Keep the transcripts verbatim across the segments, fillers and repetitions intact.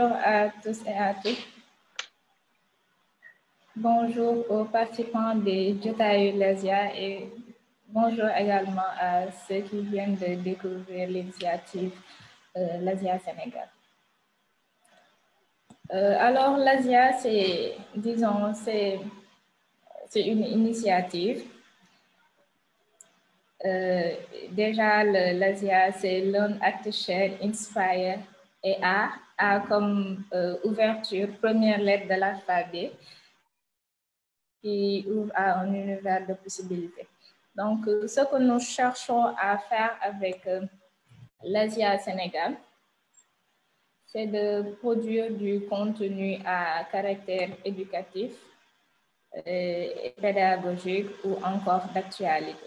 Bonjour à tous et à toutes. Bonjour aux participants des Jotaayu Lasia et bonjour également à ceux qui viennent de découvrir l'initiative euh, Lasia Sénégal. Euh, alors, Lasia, c'est, disons, c'est une initiative. Euh, déjà, l'Asia, c'est Learn, Act, Share, Inspire et A, A comme euh, ouverture, première lettre de l'alphabet, qui ouvre à un univers de possibilités. Donc, euh, ce que nous cherchons à faire avec euh, l'Asia Sénégal, c'est de produire du contenu à caractère éducatif, et pédagogique ou encore d'actualité.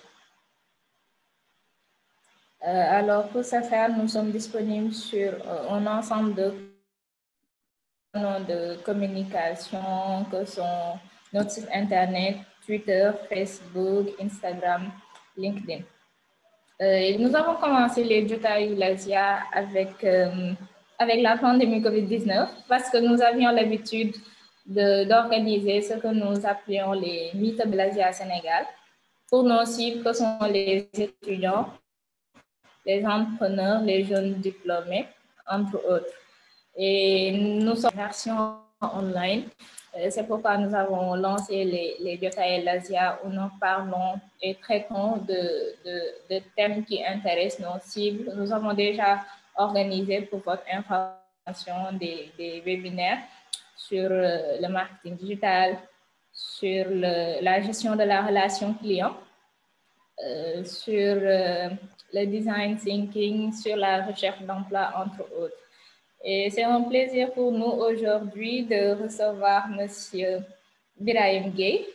Euh, alors, pour ce faire, nous sommes disponibles sur euh, un ensemble de canaux de communication que sont notre site Internet, Twitter, Facebook, Instagram, LinkedIn. Euh, nous avons commencé les Jotaayu Lasia avec, euh, avec la pandémie COVID dix-neuf parce que nous avions l'habitude d'organiser ce que nous appelions les Meet-up de l'Asia Sénégal pour nos cibles que sont les étudiants, les entrepreneurs, les jeunes diplômés, entre autres. Et nous sommes en version online. C'est pourquoi nous avons lancé les, les Jotaayu Lasia où nous parlons et traitons de, de, de thèmes qui intéressent nos cibles. Nous avons déjà organisé pour votre information des, des webinaires sur le marketing digital, sur le, la gestion de la relation client, euh, sur euh, le design thinking, sur la recherche d'emploi, entre autres. Et c'est un plaisir pour nous aujourd'hui de recevoir Monsieur Birahim Gueye.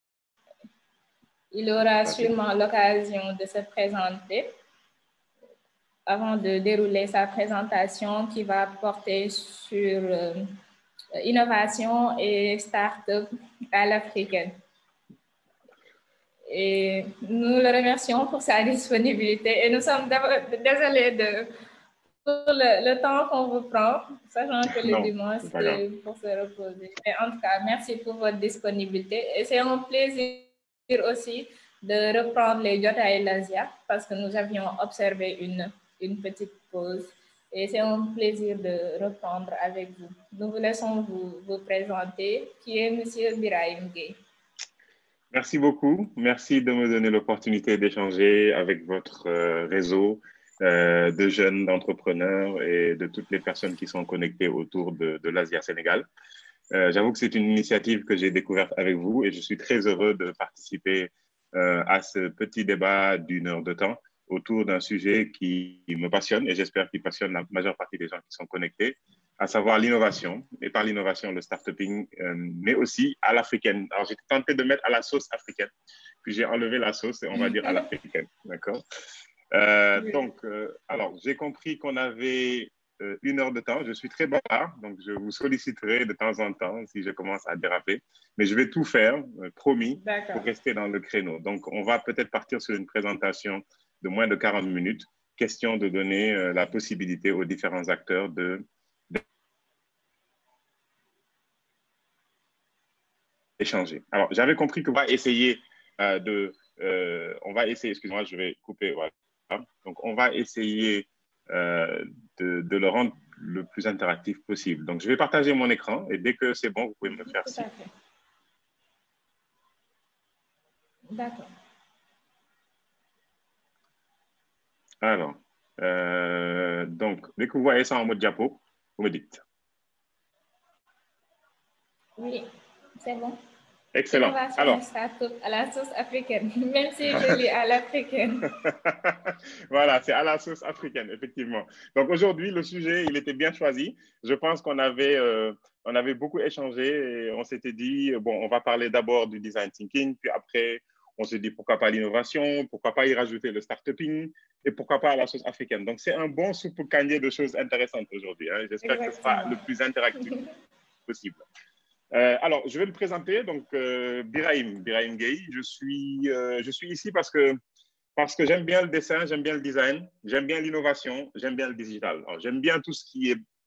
Il aura sûrement l'occasion de se présenter avant de dérouler sa présentation qui va porter sur euh, innovation et start-up à l'africaine. Et nous le remercions pour sa disponibilité et nous sommes désolés de, pour le, le temps qu'on vous prend, sachant que le dimanche, c'est pour se reposer. Mais en tout cas, merci pour votre disponibilité et c'est un plaisir aussi de reprendre les Jotaayu Lasia parce que nous avions observé une, une petite pause et c'est un plaisir de reprendre avec vous. Nous vous laissons vous, vous présenter, qui est Monsieur Birahim Gueye. Merci beaucoup. Merci de me donner l'opportunité d'échanger avec votre euh, réseau euh, de jeunes entrepreneurs et de toutes les personnes qui sont connectées autour de, de l'Asia Sénégal. Euh, J'avoue que c'est une initiative que j'ai découverte avec vous et je suis très heureux de participer euh, à ce petit débat d'une heure de temps autour d'un sujet qui me passionne et j'espère qu'il passionne la majeure partie des gens qui sont connectés, à savoir l'innovation, et par l'innovation, le start-uping, euh, mais aussi à l'africaine. Alors, j'ai tenté de mettre à la sauce africaine, puis j'ai enlevé la sauce et on va dire à l'africaine, d'accord? euh, oui. Donc, euh, alors, j'ai compris qu'on avait euh, une heure de temps. Je suis très bavard, donc je vous solliciterai de temps en temps si je commence à déraper, mais je vais tout faire, euh, promis, pour rester dans le créneau. Donc, on va peut-être partir sur une présentation de moins de quarante minutes, question de donner euh, la possibilité aux différents acteurs de échanger. Alors, j'avais compris qu'on va essayer euh, de... Euh, on va essayer, excusez-moi, je vais couper. Voilà. Donc, on va essayer euh, de, de le rendre le plus interactif possible. Donc, je vais partager mon écran et dès que c'est bon, vous pouvez me faire signe. D'accord. Alors, euh, donc, dès que vous voyez ça en mode diapo, vous me dites. Oui, c'est bon. Excellent. Alors, à la sauce africaine, même si je lis à l'africaine. Voilà, c'est à la sauce africaine, effectivement. Donc aujourd'hui, le sujet, il était bien choisi. Je pense qu'on avait, euh, on avait beaucoup échangé et on s'était dit, bon, on va parler d'abord du design thinking, puis après, on s'est dit pourquoi pas l'innovation, pourquoi pas y rajouter le start-uping et pourquoi pas à la sauce africaine. Donc c'est un bon soupe canier de choses intéressantes aujourd'hui. Hein. J'espère que ce sera le plus interactif possible. Euh, alors, je vais me présenter. Donc, euh, Birahim, Birahim Gueye. Je suis, euh, je suis ici parce que, parce que j'aime bien le dessin, j'aime bien le design, j'aime bien l'innovation, j'aime bien le digital. J'aime bien tout ce qui est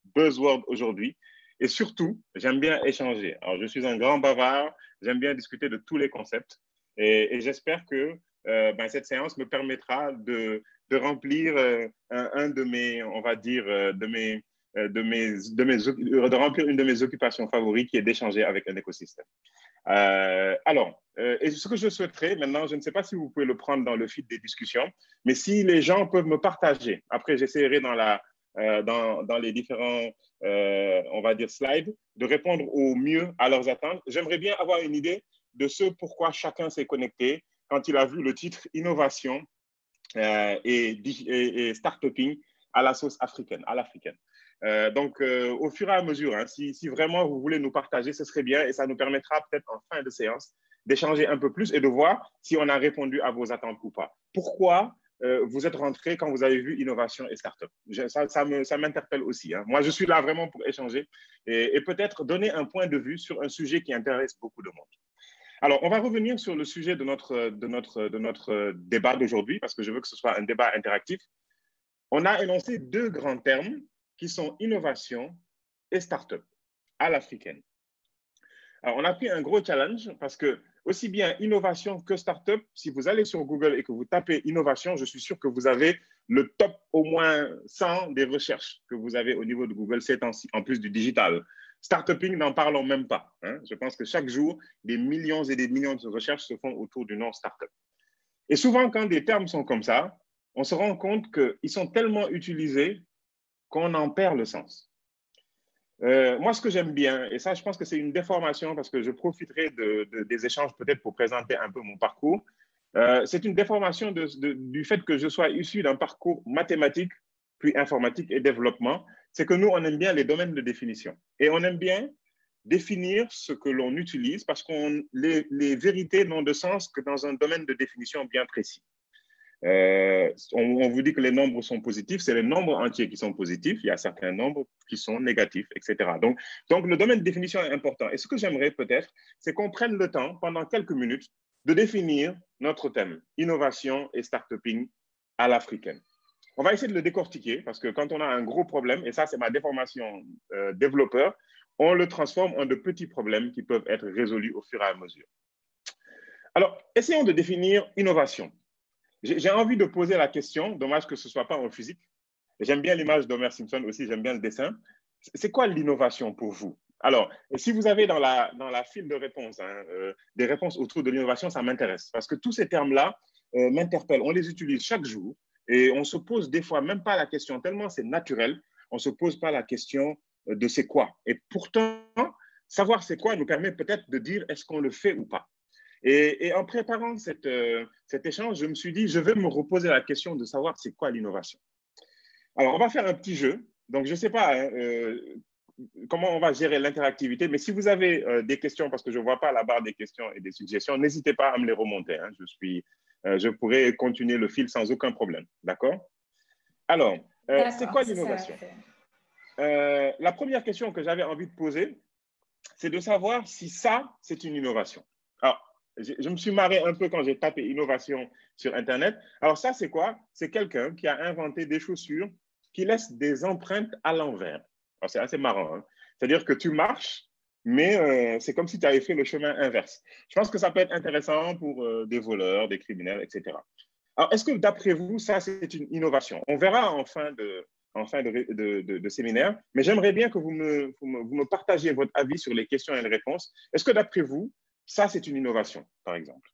buzzword aujourd'hui. Et surtout, j'aime bien échanger. Alors, je suis un grand bavard, j'aime bien discuter de tous les concepts. Et, et j'espère que euh, ben, cette séance me permettra de, de remplir euh, un, un de mes, on va dire, euh, de mes, euh, de mes, de mes, de remplir une de mes occupations favorites, qui est d'échanger avec un écosystème. Euh, alors, euh, et ce que je souhaiterais maintenant, je ne sais pas si vous pouvez le prendre dans le fil des discussions, mais si les gens peuvent me partager, après j'essaierai dans, la, euh, dans, dans les différents, euh, on va dire, slides, de répondre au mieux à leurs attentes. J'aimerais bien avoir une idée de ce pourquoi chacun s'est connecté quand il a vu le titre Innovation euh, et, et, et Startuping à la sauce africaine, à l'africaine. Euh, donc, euh, au fur et à mesure, hein, si, si vraiment vous voulez nous partager, ce serait bien et ça nous permettra peut-être en fin de séance d'échanger un peu plus et de voir si on a répondu à vos attentes ou pas. Pourquoi euh, vous êtes rentré quand vous avez vu innovation et start-up? Je, ça, ça, me, ça m'interpelle aussi. Hein. Moi, je suis là vraiment pour échanger et, et peut-être donner un point de vue sur un sujet qui intéresse beaucoup de monde. Alors, on va revenir sur le sujet de notre, de notre, de notre débat d'aujourd'hui parce que je veux que ce soit un débat interactif. On a énoncé deux grands termes qui sont innovation et start-up à l'africaine. Alors, on a pris un gros challenge parce que aussi bien innovation que start-up, si vous allez sur Google et que vous tapez innovation, je suis sûr que vous avez le top au moins cent des recherches que vous avez au niveau de Google ces temps-ci, en plus du digital. Startuping, n'en parlons même pas. Hein. Je pense que chaque jour, des millions et des millions de recherches se font autour du nom startup. Et souvent, quand des termes sont comme ça, on se rend compte qu'ils sont tellement utilisés qu'on en perd le sens. Euh, moi, ce que j'aime bien, et ça, je pense que c'est une déformation parce que je profiterai de, de, des échanges peut-être pour présenter un peu mon parcours, euh, c'est une déformation de, de, du fait que je sois issu d'un parcours mathématique, puis informatique et développement. C'est que nous, on aime bien les domaines de définition. Et on aime bien définir ce que l'on utilise parce que les, les vérités n'ont de sens que dans un domaine de définition bien précis. Euh, on, on vous dit que les nombres sont positifs, c'est les nombres entiers qui sont positifs, il y a certains nombres qui sont négatifs, et cetera. Donc, donc le domaine de définition est important. Et ce que j'aimerais peut-être, c'est qu'on prenne le temps, pendant quelques minutes, de définir notre thème, innovation et start-uping à l'africaine. On va essayer de le décortiquer, parce que quand on a un gros problème, et ça c'est ma déformation euh, développeur, on le transforme en de petits problèmes qui peuvent être résolus au fur et à mesure. Alors, essayons de définir innovation. J'ai envie de poser la question, dommage que ce ne soit pas en physique. J'aime bien l'image d'Homer Simpson aussi, j'aime bien le dessin. C'est quoi l'innovation pour vous? Alors, si vous avez dans la, dans la file de réponses hein, euh, des réponses autour de l'innovation, ça m'intéresse parce que tous ces termes-là euh, m'interpellent. On les utilise chaque jour et on se pose des fois même pas la question, tellement c'est naturel, on ne se pose pas la question de c'est quoi. Et pourtant, savoir c'est quoi nous permet peut-être de dire est-ce qu'on le fait ou pas. Et, et en préparant cette, euh, cet échange, je me suis dit, je vais me reposer la question de savoir c'est quoi l'innovation. Alors, on va faire un petit jeu. Donc, je ne sais pas hein, euh, comment on va gérer l'interactivité, mais si vous avez euh, des questions, parce que je ne vois pas la barre des questions et des suggestions, n'hésitez pas à me les remonter. Hein. Je, suis, euh, je pourrai continuer le fil sans aucun problème. D'accord? Alors, euh, c'est quoi l'innovation? euh, La première question que j'avais envie de poser, c'est de savoir si ça, c'est une innovation. Alors, je, je me suis marré un peu quand j'ai tapé innovation sur Internet. Alors ça, c'est quoi? C'est quelqu'un qui a inventé des chaussures qui laissent des empreintes à l'envers. Alors c'est assez marrant. Hein? C'est-à-dire que tu marches, mais euh, c'est comme si tu avais fait le chemin inverse. Je pense que ça peut être intéressant pour euh, des voleurs, des criminels, et cetera. Alors, est-ce que d'après vous, ça, c'est une innovation? On verra en fin de, en fin de, de, de, de séminaire, mais j'aimerais bien que vous me, vous, me, vous me partagiez votre avis sur les questions et les réponses. Est-ce que d'après vous, ça, c'est une innovation, par exemple?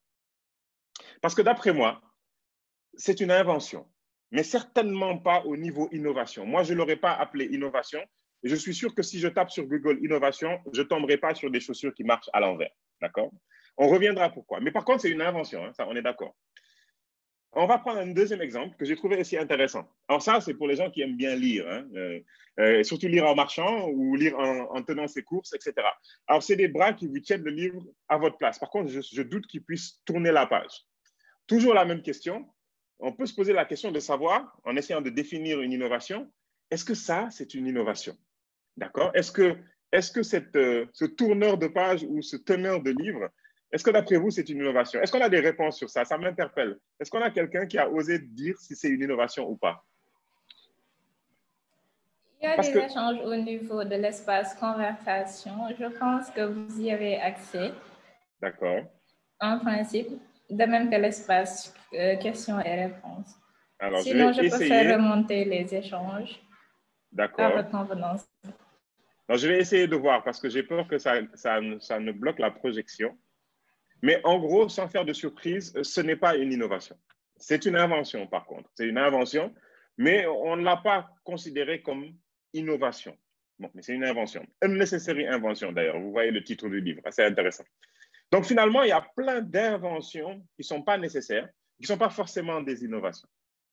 Parce que d'après moi, c'est une invention, mais certainement pas au niveau innovation. Moi, je ne l'aurais pas appelé innovation. Et je suis sûr que si je tape sur Google innovation, je ne tomberai pas sur des chaussures qui marchent à l'envers. D'accord? On reviendra pourquoi. Mais par contre, c'est une invention, hein, ça, on est d'accord. On va prendre un deuxième exemple que j'ai trouvé aussi intéressant. Alors ça, c'est pour les gens qui aiment bien lire, hein, euh, euh, surtout lire en marchant ou lire en, en tenant ses courses, et cetera. Alors, c'est des bras qui vous tiennent le livre à votre place. Par contre, je, je doute qu'ils puissent tourner la page. Toujours la même question. On peut se poser la question de savoir, en essayant de définir une innovation, est-ce que ça, c'est une innovation? D'accord? Est-ce que, est-ce que cette, euh, ce tourneur de page ou ce teneur de livre, est-ce que d'après vous, c'est une innovation? Est-ce qu'on a des réponses sur ça? Ça m'interpelle. Est-ce qu'on a quelqu'un qui a osé dire si c'est une innovation ou pas? Il y a Parce des que, échanges au niveau de l'espace conversation. Je pense que vous y avez accès. d'accord. En principe, de même que l'espace euh, questions et réponses. Alors, je Sinon, vais je peux faire essayer. remonter les échanges à D'accord. votre convenance. Alors, je vais essayer de voir parce que j'ai peur que ça, ça, ça ne bloque la projection. Mais en gros, sans faire de surprise, ce n'est pas une innovation. C'est une invention, par contre. C'est une invention, mais on ne l'a pas considérée comme innovation. Bon, mais c'est une invention. Unnecessary invention, d'ailleurs. Vous voyez le titre du livre. C'est intéressant. Donc, finalement, il y a plein d'inventions qui ne sont pas nécessaires, qui ne sont pas forcément des innovations.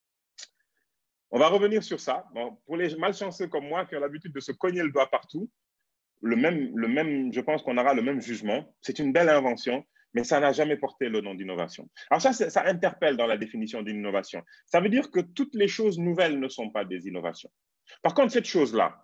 On va revenir sur ça. Bon, pour les malchanceux comme moi qui ont l'habitude de se cogner le doigt partout, le même, le même, je pense qu'on aura le même jugement. C'est une belle invention, mais ça n'a jamais porté le nom d'innovation. Alors ça, ça interpelle dans la définition d'innovation. Ça veut dire que toutes les choses nouvelles ne sont pas des innovations. Par contre, cette chose-là,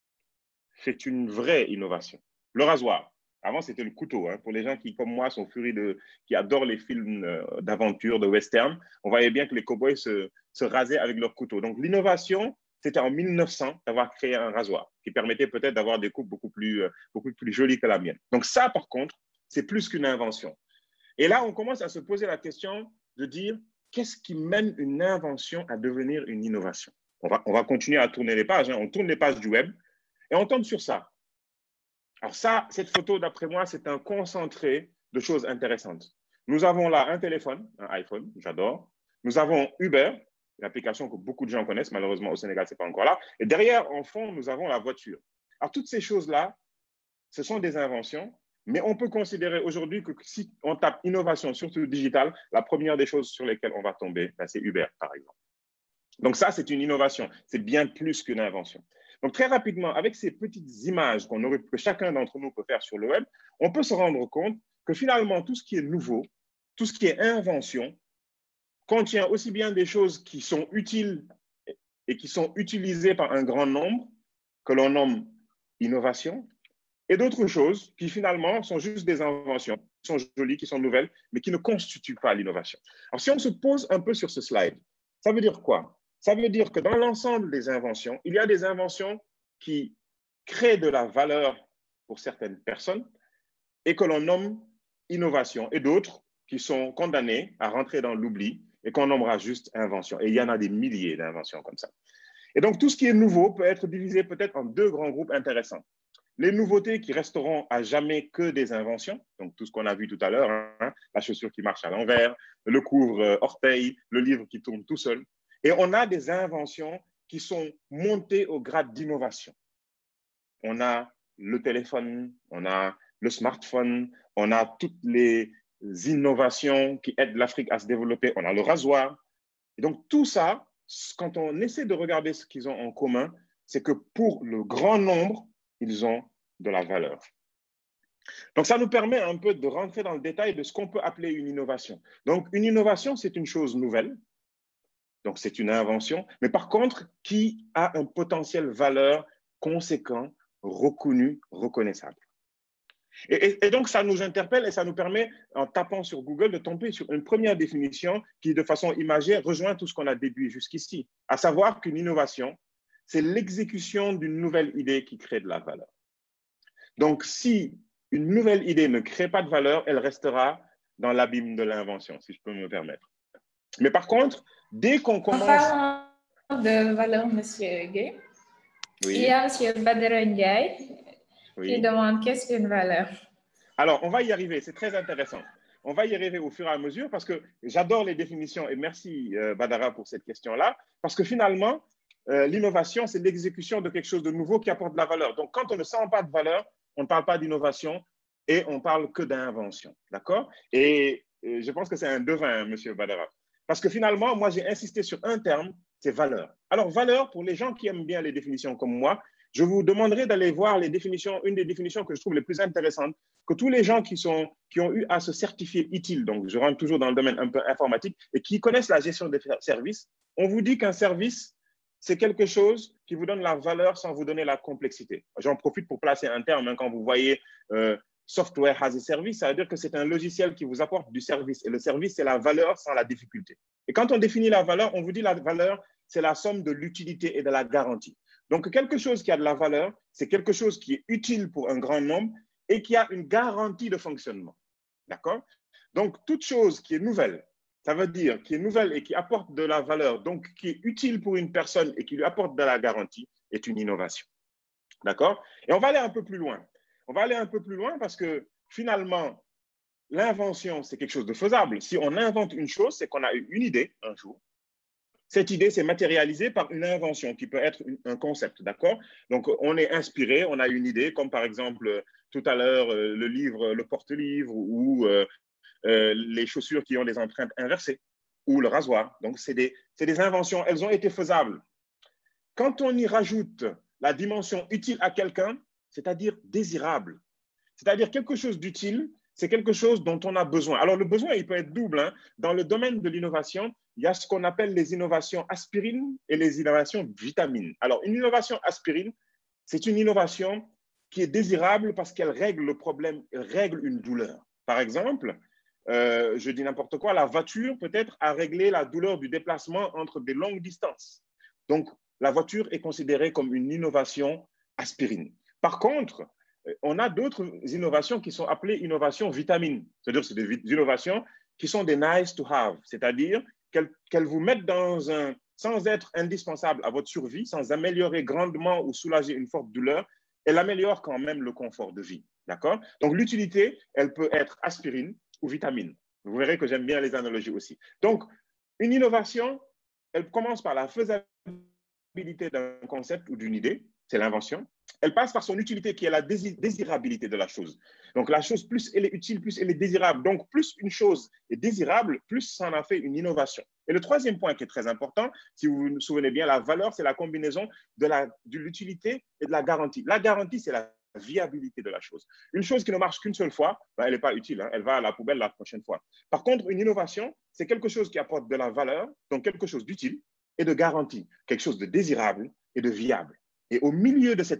c'est une vraie innovation. Le rasoir. Avant, c'était le couteau. Hein. Pour les gens qui, comme moi, sont furis de, qui adorent les films euh, d'aventure, de western, on voyait bien que les cow-boys se, se rasaient avec leur couteau. Donc, l'innovation, c'était en mille neuf cents d'avoir créé un rasoir qui permettait peut-être d'avoir des coupes beaucoup plus, euh, beaucoup plus jolies que la mienne. Donc, ça, par contre, c'est plus qu'une invention. Et là, on commence à se poser la question de dire qu'est-ce qui mène une invention à devenir une innovation? On va, on va continuer à tourner les pages. Hein. On tourne les pages du web et on tombe sur ça. Alors ça, cette photo, d'après moi, c'est un concentré de choses intéressantes. Nous avons là un téléphone, un iPhone, j'adore. Nous avons Uber, une application que beaucoup de gens connaissent. Malheureusement, au Sénégal, ce n'est pas encore là. Et derrière, en fond, nous avons la voiture. Alors, toutes ces choses-là, ce sont des inventions, mais on peut considérer aujourd'hui que si on tape innovation, surtout digitale, la première des choses sur lesquelles on va tomber, ben, c'est Uber, par exemple. Donc ça, c'est une innovation. C'est bien plus qu'une invention. Donc, très rapidement, avec ces petites images qu'on aurait, que chacun d'entre nous peut faire sur le web, on peut se rendre compte que finalement, tout ce qui est nouveau, tout ce qui est invention, contient aussi bien des choses qui sont utiles et qui sont utilisées par un grand nombre, que l'on nomme innovation, et d'autres choses qui finalement sont juste des inventions, qui sont jolies, qui sont nouvelles, mais qui ne constituent pas l'innovation. Alors, si on se pose un peu sur ce slide, ça veut dire quoi? Ça veut dire que dans l'ensemble des inventions, il y a des inventions qui créent de la valeur pour certaines personnes et que l'on nomme innovation, et d'autres qui sont condamnées à rentrer dans l'oubli et qu'on nommera juste invention. Et il y en a des milliers d'inventions comme ça. Et donc, tout ce qui est nouveau peut être divisé peut-être en deux grands groupes intéressants. Les nouveautés qui resteront à jamais que des inventions, donc tout ce qu'on a vu tout à l'heure, hein, la chaussure qui marche à l'envers, le couvre-orteil, le livre qui tourne tout seul. Et on a des inventions qui sont montées au grade d'innovation. On a le téléphone, on a le smartphone, on a toutes les innovations qui aident l'Afrique à se développer, on a le rasoir. Et donc tout ça, quand on essaie de regarder ce qu'ils ont en commun, c'est que pour le grand nombre, ils ont de la valeur. Donc, ça nous permet un peu de rentrer dans le détail de ce qu'on peut appeler une innovation. Donc, une innovation, c'est une chose nouvelle. Donc, c'est une invention. Mais par contre, qui a un potentiel valeur conséquent, reconnu, reconnaissable. Et, et, et donc, ça nous interpelle et ça nous permet, en tapant sur Google, de tomber sur une première définition qui, de façon imagée, rejoint tout ce qu'on a déduit jusqu'ici, à savoir qu'une innovation, c'est l'exécution d'une nouvelle idée qui crée de la valeur. Donc, si une nouvelle idée ne crée pas de valeur, elle restera dans l'abîme de l'invention, si je peux me permettre. Mais par contre, dès qu'on commence... En parlant de valeur, M. Gueye, oui. Il y a M. Badara Ndiaye oui. qui demande qu'est-ce qu'une valeur? Alors, on va y arriver, c'est très intéressant. On va y arriver au fur et à mesure parce que j'adore les définitions et merci euh, Badara pour cette question-là, parce que finalement, euh, l'innovation, c'est l'exécution de quelque chose de nouveau qui apporte de la valeur. Donc, quand on ne sent pas de valeur, on ne parle pas d'innovation et on ne parle que d'invention, d'accord? Et euh, je pense que c'est un devin, M. Badara. Parce que finalement, moi, j'ai insisté sur un terme, c'est valeur. Alors, valeur, pour les gens qui aiment bien les définitions comme moi, je vous demanderai d'aller voir les définitions, une des définitions que je trouve les plus intéressantes, que tous les gens qui, sont, qui ont eu à se certifier utile, donc je rentre toujours dans le domaine un peu informatique, et qui connaissent la gestion des services, on vous dit qu'un service, c'est quelque chose qui vous donne la valeur sans vous donner la complexité. J'en profite pour placer un terme, hein, quand vous voyez euh, software as a service, ça veut dire que c'est un logiciel qui vous apporte du service. Et le service, c'est la valeur sans la difficulté. Et quand on définit la valeur, on vous dit la valeur, c'est la somme de l'utilité et de la garantie. Donc, quelque chose qui a de la valeur, c'est quelque chose qui est utile pour un grand nombre et qui a une garantie de fonctionnement. D'accord? Donc, toute chose qui est nouvelle, ça veut dire qui est nouvelle et qui apporte de la valeur, donc qui est utile pour une personne et qui lui apporte de la garantie, est une innovation. D'accord? Et on va aller un peu plus loin. On va aller un peu plus loin parce que finalement, l'invention, c'est quelque chose de faisable. Si on invente une chose, c'est qu'on a eu une idée un jour. Cette idée s'est matérialisée par une invention qui peut être un concept, d'accord? Donc, on est inspiré, on a une idée, comme par exemple, tout à l'heure, le livre, le porte-livre ou euh, euh, les chaussures qui ont des empreintes inversées ou le rasoir. Donc, c'est des, c'est des inventions, elles ont été faisables. Quand on y rajoute la dimension utile à quelqu'un, c'est-à-dire désirable, c'est-à-dire quelque chose d'utile, c'est quelque chose dont on a besoin. Alors, le besoin, il peut être double. Hein. Dans le domaine de l'innovation, il y a ce qu'on appelle les innovations aspirine et les innovations vitamine. Alors, une innovation aspirine, c'est une innovation qui est désirable parce qu'elle règle le problème, elle règle une douleur. Par exemple, euh, je dis n'importe quoi, la voiture peut-être a réglé la douleur du déplacement entre des longues distances. Donc, la voiture est considérée comme une innovation aspirine. Par contre, on a d'autres innovations qui sont appelées innovations vitamines. C'est-à-dire c'est des innovations qui sont des nice to have, c'est-à-dire qu'elles qu'elles vous mettent dans un, sans être indispensables à votre survie, sans améliorer grandement ou soulager une forte douleur, elle améliore quand même le confort de vie. D'accord? Donc, l'utilité, elle peut être aspirine ou vitamine. Vous verrez que j'aime bien les analogies aussi. Donc, une innovation, elle commence par la faisabilité d'un concept ou d'une idée, c'est l'invention. Elle passe par son utilité qui est la désirabilité de la chose. Donc, la chose, plus elle est utile, plus elle est désirable. Donc, plus une chose est désirable, plus ça en a fait une innovation. Et le troisième point qui est très important, si vous vous souvenez bien, la valeur, c'est la combinaison de l'utilité et de la garantie. La garantie, c'est la viabilité de la chose. Une chose qui ne marche qu'une seule fois, ben, elle n'est pas utile, hein, elle va à la poubelle la prochaine fois. Par contre, une innovation, c'est quelque chose qui apporte de la valeur, donc quelque chose d'utile et de garantie, quelque chose de désirable et de viable. Et au milieu de cette,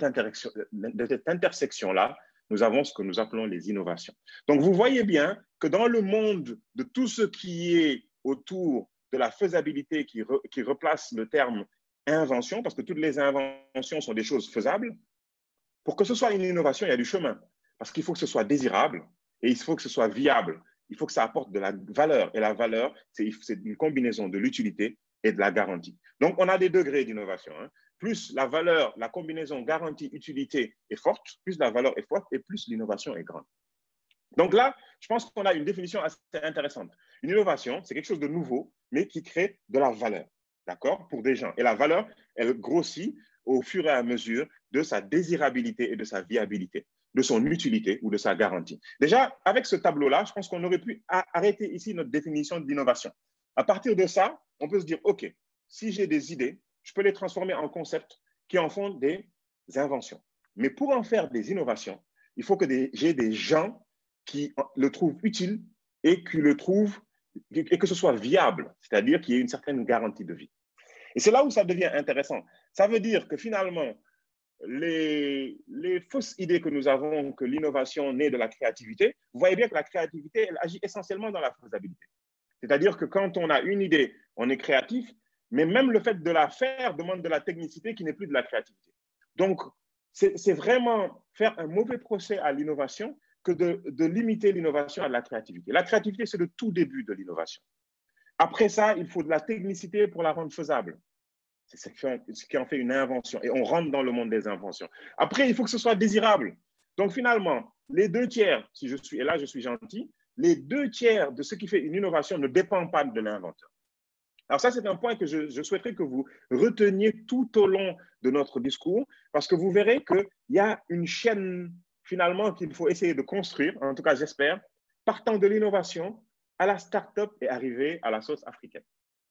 de cette intersection-là, nous avons ce que nous appelons les innovations. Donc, vous voyez bien que dans le monde de tout ce qui est autour de la faisabilité qui, re, qui replace le terme invention, parce que toutes les inventions sont des choses faisables, pour que ce soit une innovation, il y a du chemin. Parce qu'il faut que ce soit désirable et il faut que ce soit viable. Il faut que ça apporte de la valeur. Et la valeur, c'est une combinaison de l'utilité et de la garantie. Donc, on a des degrés d'innovation. Hein. Plus la valeur, la combinaison garantie-utilité est forte, plus la valeur est forte et plus l'innovation est grande. Donc là, je pense qu'on a une définition assez intéressante. Une innovation, c'est quelque chose de nouveau, mais qui crée de la valeur, d'accord, pour des gens. Et la valeur, elle grossit au fur et à mesure de sa désirabilité et de sa viabilité, de son utilité ou de sa garantie. Déjà, avec ce tableau-là, je pense qu'on aurait pu arrêter ici notre définition d'innovation. À partir de ça, on peut se dire, OK, si j'ai des idées, je peux les transformer en concepts qui en font des inventions. Mais pour en faire des innovations, il faut que j'ai des gens qui le trouvent utile et qui le trouvent, et que ce soit viable, c'est-à-dire qu'il y ait une certaine garantie de vie. Et c'est là où ça devient intéressant. Ça veut dire que finalement, les, les fausses idées que nous avons, que l'innovation naît de la créativité, vous voyez bien que la créativité, elle agit essentiellement dans la faisabilité. C'est-à-dire que quand on a une idée, on est créatif, mais même le fait de la faire demande de la technicité qui n'est plus de la créativité. Donc, c'est vraiment faire un mauvais procès à l'innovation que de, de limiter l'innovation à la créativité. La créativité, c'est le tout début de l'innovation. Après ça, il faut de la technicité pour la rendre faisable. C'est ce qui en fait une invention. Et on rentre dans le monde des inventions. Après, il faut que ce soit désirable. Donc, finalement, les deux tiers, si je suis, et là, je suis gentil, les deux tiers de ce qui fait une innovation ne dépendent pas de l'inventeur. Alors ça, c'est un point que je, je souhaiterais que vous reteniez tout au long de notre discours, parce que vous verrez qu'il y a une chaîne, finalement, qu'il faut essayer de construire, en tout cas, j'espère, partant de l'innovation à la start-up et arriver à la sauce africaine.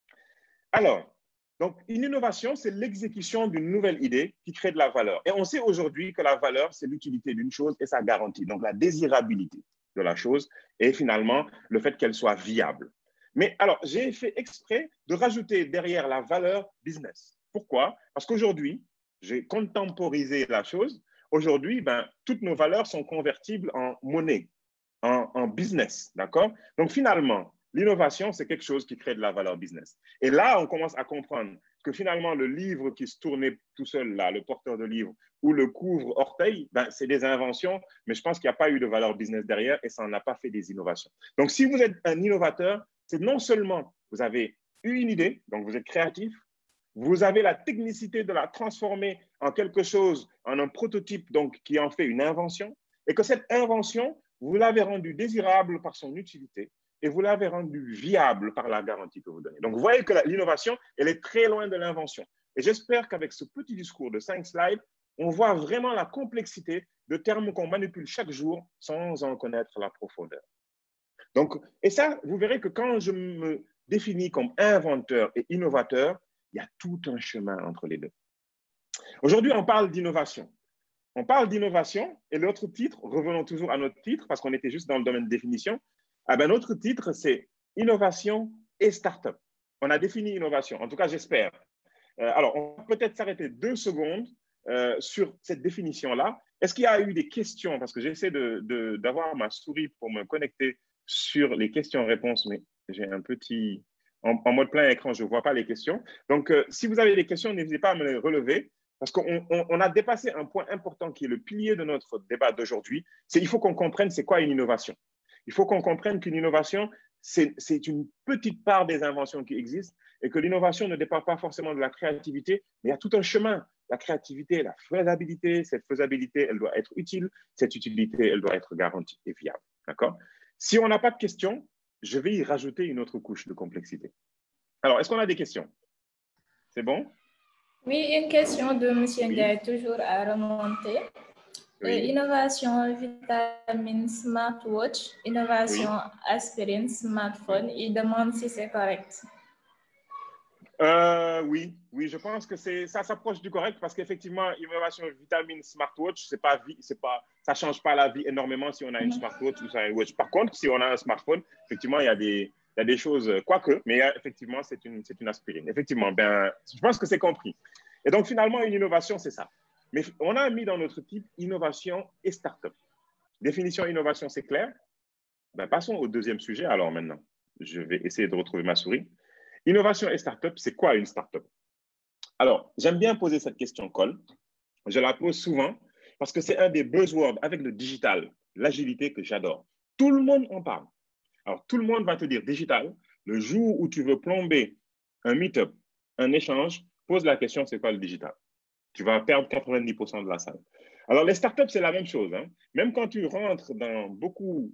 Alors, donc, une innovation, c'est l'exécution d'une nouvelle idée qui crée de la valeur. Et on sait aujourd'hui que la valeur, c'est l'utilité d'une chose et sa garantie, donc la désirabilité de la chose et finalement le fait qu'elle soit viable. Mais alors, j'ai fait exprès de rajouter derrière la valeur business. Pourquoi? Parce qu'aujourd'hui, j'ai contemporisé la chose. Aujourd'hui, ben, toutes nos valeurs sont convertibles en monnaie, en, en business, d'accord? Donc finalement, L'innovation, c'est quelque chose qui crée de la valeur business. Et là, on commence à comprendre que finalement, le livre qui se tournait tout seul, là, le porteur de livre, ou le couvre-orteil, ben, c'est des inventions, mais je pense qu'il n'y a pas eu de valeur business derrière et ça n'a pas fait des innovations. Donc, si vous êtes un innovateur, c'est non seulement vous avez eu une idée, donc vous êtes créatif, vous avez la technicité de la transformer en quelque chose, en un prototype donc, qui en fait une invention, et que cette invention, vous l'avez rendue désirable par son utilité, et vous l'avez rendu viable par la garantie que vous donnez. Donc, vous voyez que l'innovation, elle est très loin de l'invention. Et j'espère qu'avec ce petit discours de cinq slides, on voit vraiment la complexité de termes qu'on manipule chaque jour sans en connaître la profondeur. Donc, et ça, vous verrez que quand je me définis comme inventeur et innovateur, il y a tout un chemin entre les deux. Aujourd'hui, on parle d'innovation. On parle d'innovation et l'autre titre, revenons toujours à notre titre parce qu'on était juste dans le domaine de définition, ah ben, notre titre, c'est Innovation et Start-up. On a défini innovation, en tout cas, j'espère. Euh, alors, on va peut-être s'arrêter deux secondes euh, sur cette définition-là. Est-ce qu'il y a eu des questions? Parce que j'essaie de, de, d'avoir ma souris pour me connecter sur les questions-réponses, mais j'ai un petit… En, en mode plein écran, je ne vois pas les questions. Donc, euh, si vous avez des questions, n'hésitez pas à me les relever. Parce qu'on on, on a dépassé un point important qui est le pilier de notre débat d'aujourd'hui. C'est qu'il faut qu'on comprenne c'est quoi une innovation. Il faut qu'on comprenne qu'une innovation, c'est une petite part des inventions qui existent et que l'innovation ne dépend pas forcément de la créativité, mais il y a tout un chemin. La créativité, la faisabilité, cette faisabilité, elle doit être utile. Cette utilité, elle doit être garantie et viable. D'accord? Si on n'a pas de questions, je vais y rajouter une autre couche de complexité. Alors, est-ce qu'on a des questions? C'est bon? Oui, une question de M. Oui. Ndiaye, toujours à remonter. Oui. Euh, innovation vitamine smartwatch, innovation oui. aspirine smartphone. Il demande si c'est correct. Euh, oui, oui, je pense que ça s'approche du correct parce qu'effectivement, innovation vitamine smartwatch, c'est pas, c'est pas, ça ne change pas la vie énormément si on a une mm-hmm. smartwatch ou une watch. Par contre, si on a un smartphone, effectivement, il y a des, il y a des choses, quoique, mais effectivement, c'est une, une aspirine. Effectivement, ben, je pense que c'est compris. Et donc, finalement, une innovation, c'est ça. Mais on a mis dans notre type innovation et start-up. Définition innovation, c'est clair. Ben, passons au deuxième sujet alors maintenant. Je vais essayer de retrouver ma souris. Innovation et start-up, c'est quoi une start-up? Alors, j'aime bien poser cette question colle. Je la pose souvent parce que c'est un des buzzwords avec le digital, l'agilité que j'adore. Tout le monde en parle. Alors, tout le monde va te dire digital. Le jour où tu veux plomber un meet-up, un échange, pose la question, c'est quoi le digital? Tu vas perdre quatre-vingt-dix pour cent de la salle. Alors, les startups, c'est la même chose. Hein. Même quand tu rentres dans beaucoup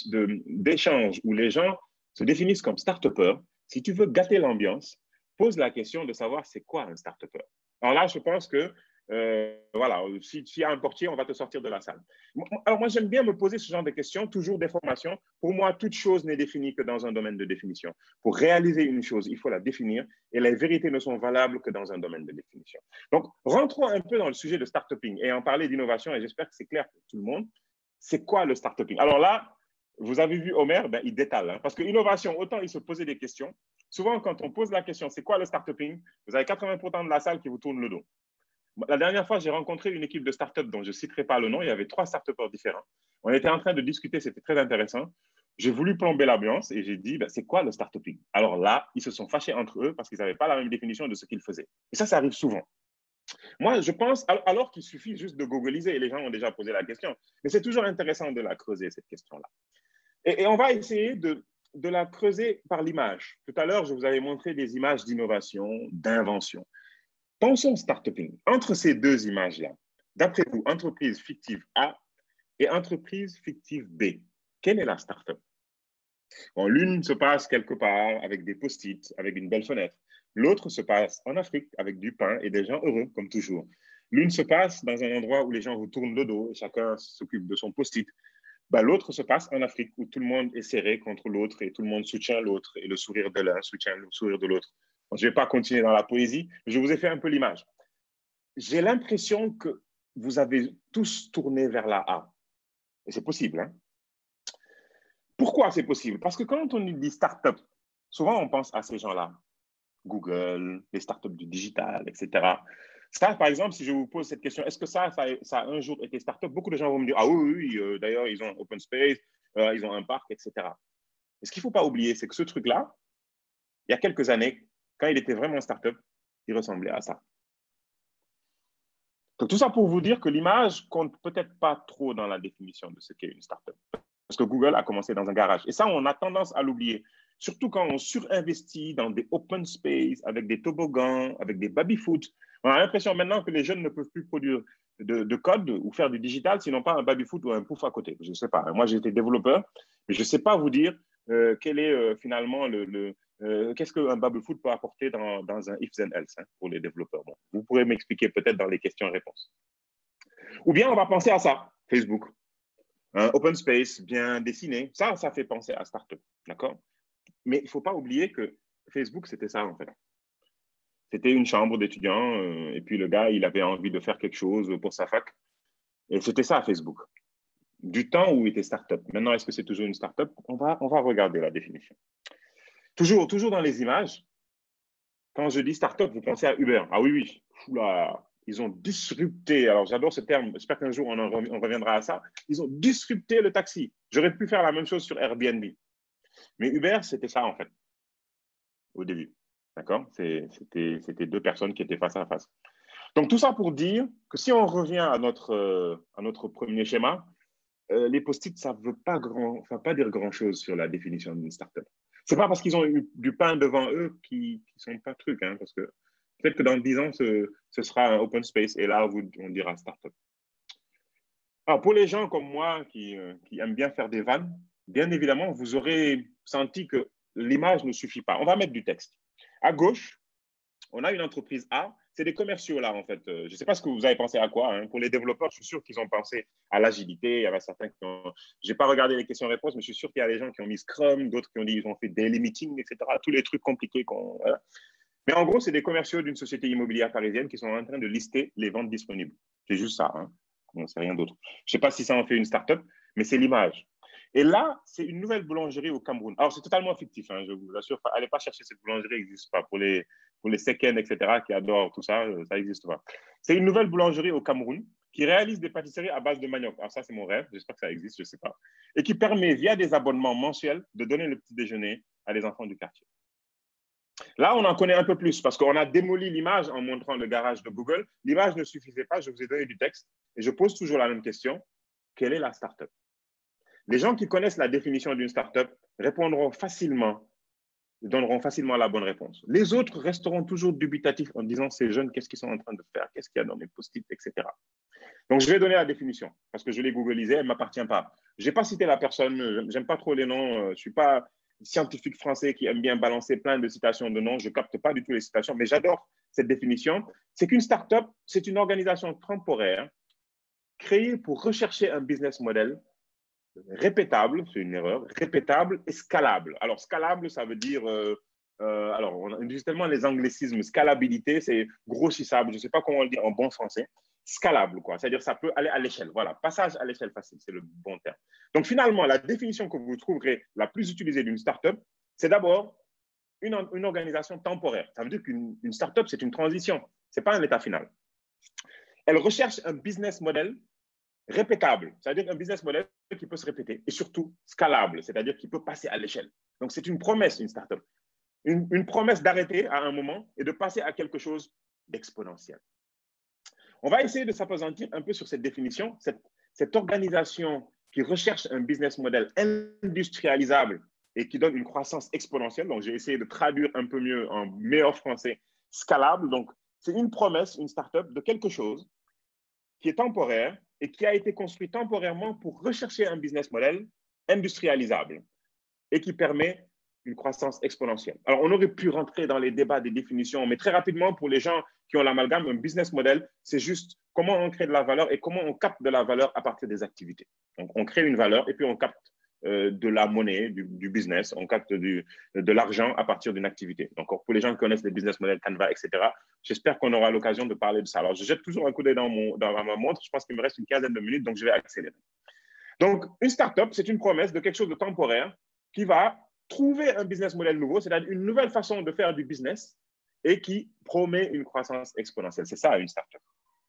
d'échanges de, de, où les gens se définissent comme start-upers, si tu veux gâter l'ambiance, pose la question de savoir c'est quoi un start-upper. Alors là, je pense que, euh, voilà, si tu as un portier, on va te sortir de la salle. Alors moi, j'aime bien me poser ce genre de questions, toujours des formations. Pour moi, toute chose n'est définie que dans un domaine de définition. Pour réaliser une chose, il faut la définir et les vérités ne sont valables que dans un domaine de définition. Donc, rentrons un peu dans le sujet de start-upping et en parler d'innovation et j'espère que c'est clair pour tout le monde. C'est quoi le start-upping? Alors là, vous avez vu Omer, ben, il détale. Hein, parce que l'innovation, autant il se posait des questions. Souvent, quand on pose la question, c'est quoi le start-upping? Vous avez quatre-vingts pour cent de la salle qui vous tourne le dos. La dernière fois, j'ai rencontré une équipe de start-up dont je ne citerai pas le nom. Il y avait trois start-upers différents. On était en train de discuter, c'était très intéressant. J'ai voulu plomber l'ambiance et j'ai dit, ben, c'est quoi le start-upping? Alors là, ils se sont fâchés entre eux parce qu'ils n'avaient pas la même définition de ce qu'ils faisaient. Et ça, ça arrive souvent. Moi, je pense, alors qu'il suffit juste de googliser et les gens ont déjà posé la question, mais c'est toujours intéressant de la creuser, cette question-là. Et, et on va essayer de, de la creuser par l'image. Tout à l'heure, je vous avais montré des images d'innovation, d'invention. Pensons start-upping. Entre ces deux images-là, d'après vous, entreprise fictive A et entreprise fictive B, quelle est la start-up? Bon, l'une se passe quelque part avec des post-it, avec une belle fenêtre. L'autre se passe en Afrique avec du pain et des gens heureux, comme toujours. L'une se passe dans un endroit où les gens vous tournent le dos et chacun s'occupe de son post-it. Ben, l'autre se passe en Afrique où tout le monde est serré contre l'autre et tout le monde soutient l'autre et le sourire de l'un soutient le sourire de l'autre. Bon, je ne vais pas continuer dans la poésie, mais je vous ai fait un peu l'image. J'ai l'impression que vous avez tous tourné vers la A. Et c'est possible. Hein? Pourquoi c'est possible? Parce que quand on dit start-up, souvent on pense à ces gens-là. Google, les startups du digital, et cetera. Ça, par exemple, si je vous pose cette question, est-ce que ça, ça, ça a un jour été startup? Beaucoup de gens vont me dire, ah oui, oui, euh, d'ailleurs, ils ont open space, euh, ils ont un parc, et cetera. Et ce qu'il ne faut pas oublier, c'est que ce truc-là, il y a quelques années, quand il était vraiment start-up, il ressemblait à ça. Donc, tout ça pour vous dire que l'image compte peut-être pas trop dans la définition de ce qu'est une start-up. Parce que Google a commencé dans un garage. Et ça, on a tendance à l'oublier. Surtout quand on surinvestit dans des open space, avec des toboggans, avec des baby-foot. On a l'impression maintenant que les jeunes ne peuvent plus produire de, de code ou faire du digital, sinon pas un baby-foot ou un pouf à côté. Je ne sais pas. Moi, j'ai été développeur, mais je ne sais pas vous dire euh, quel est euh, finalement le... le euh, qu'est-ce qu'un baby-foot peut apporter dans, dans un if then else hein, pour les développeurs. Bon, vous pourrez m'expliquer peut-être dans les questions-réponses. Ou bien on va penser à ça, Facebook. Un open space bien dessiné, ça, ça fait penser à start-up, d'accord? Mais il ne faut pas oublier que Facebook, c'était ça, en fait. C'était une chambre d'étudiants, euh, et puis le gars, il avait envie de faire quelque chose pour sa fac. Et c'était ça, Facebook. Du temps où il était start-up. Maintenant, est-ce que c'est toujours une start-up? On va, on va regarder la définition. Toujours, toujours dans les images, quand je dis start-up, vous pensez à Uber. Ah oui, oui. Oula, ils ont disrupté. Alors, j'adore ce terme. J'espère qu'un jour, on, en, on reviendra à ça. Ils ont disrupté le taxi. J'aurais pu faire la même chose sur Airbnb. Mais Uber, c'était ça, en fait, au début. D'accord? C'était deux personnes qui étaient face à face. Donc, tout ça pour dire que si on revient à notre, euh, à notre premier schéma, euh, les post-it, ça ne veut pas, grand, enfin, pas dire grand-chose sur la définition d'une start-up. Ce n'est pas parce qu'ils ont eu du pain devant eux qu'ils ne sont pas trucs, hein, parce que peut-être que dans dix ans, ce, ce sera un open space et là, on dira start-up. Alors, pour les gens comme moi qui, euh, qui aiment bien faire des vannes, bien évidemment, vous aurez senti que l'image ne suffit pas. On va mettre du texte. À gauche, on a une entreprise A. C'est des commerciaux là, en fait. Je ne sais pas ce que vous avez pensé à quoi. Hein. Pour les développeurs, je suis sûr qu'ils ont pensé à l'agilité. Il y avait certains qui ont... Je n'ai pas regardé les questions-réponses, mais je suis sûr qu'il y a des gens qui ont mis Scrum, d'autres qui ont dit qu'ils ont fait daily meeting, et cetera. Tous les trucs compliqués qu'on... Voilà. Mais en gros, c'est des commerciaux d'une société immobilière parisienne qui sont en train de lister les ventes disponibles. C'est juste ça. Hein. Bon, c'est rien d'autre. Je ne sais pas si ça en fait une start-up, mais c'est l'image. Et là, c'est une nouvelle boulangerie au Cameroun. Alors, c'est totalement fictif, hein, je vous l'assure. Allez pas chercher cette boulangerie, elle n'existe pas. Pour les, pour les secondes, et cetera, qui adorent tout ça, ça n'existe pas. C'est une nouvelle boulangerie au Cameroun qui réalise des pâtisseries à base de manioc. Alors, ça, c'est mon rêve. J'espère que ça existe, je ne sais pas. Et qui permet, via des abonnements mensuels, de donner le petit déjeuner à les enfants du quartier. Là, on en connaît un peu plus parce qu'on a démoli l'image en montrant le garage de Google. L'image ne suffisait pas, je vous ai donné du texte. Et je pose toujours la même question. Quelle est la start-up? Les gens qui connaissent la définition d'une start-up répondront facilement, donneront facilement la bonne réponse. Les autres resteront toujours dubitatifs en disant ces jeunes, qu'est-ce qu'ils sont en train de faire? Qu'est-ce qu'il y a dans mes post-it, et cetera. Donc, je vais donner la définition parce que je l'ai googlisée, elle ne m'appartient pas. Je n'ai pas cité la personne, j'aime pas trop les noms, je ne suis pas scientifique français qui aime bien balancer plein de citations de noms, je ne capte pas du tout les citations, mais j'adore cette définition. C'est qu'une start-up, c'est une organisation temporaire créée pour rechercher un business model répétable, c'est une erreur, répétable et scalable. Alors, scalable, ça veut dire, euh, euh, alors, on utilise tellement les anglicismes, scalabilité, c'est grossissable, je ne sais pas comment on le dit en bon français, scalable, quoi. C'est-à-dire ça peut aller à l'échelle. Voilà, passage à l'échelle facile, c'est le bon terme. Donc, finalement, la définition que vous trouverez la plus utilisée d'une start-up, c'est d'abord une, une organisation temporaire. Ça veut dire qu'une une start-up, c'est une transition, ce n'est pas un état final. Elle recherche un business model répétable, c'est-à-dire un business model qui peut se répéter et surtout scalable, c'est-à-dire qui peut passer à l'échelle. Donc, c'est une promesse, une start-up. Une, une promesse d'arrêter à un moment et de passer à quelque chose d'exponentiel. On va essayer de s'appesantir un peu sur cette définition, cette, cette organisation qui recherche un business model industrialisable et qui donne une croissance exponentielle. Donc, j'ai essayé de traduire un peu mieux en meilleur français, scalable. Donc, c'est une promesse, une start-up de quelque chose qui est temporaire et qui a été construit temporairement pour rechercher un business model industrialisable et qui permet une croissance exponentielle. Alors, on aurait pu rentrer dans les débats des définitions, mais très rapidement, pour les gens qui ont l'amalgame, un business model, c'est juste comment on crée de la valeur et comment on capte de la valeur à partir des activités. Donc, on crée une valeur et puis on capte euh, de la monnaie, du, du business, on capte du, de l'argent à partir d'une activité. Donc, pour les gens qui connaissent les business models, Canva, et cetera, j'espère qu'on aura l'occasion de parler de ça. Alors, je jette toujours un coup d'œil dans, mon, dans ma montre. Je pense qu'il me reste une quinzaine de minutes, donc je vais accélérer. Donc, une start-up, c'est une promesse de quelque chose de temporaire qui va trouver un business model nouveau, c'est-à-dire une nouvelle façon de faire du business et qui promet une croissance exponentielle. C'est ça, une start-up.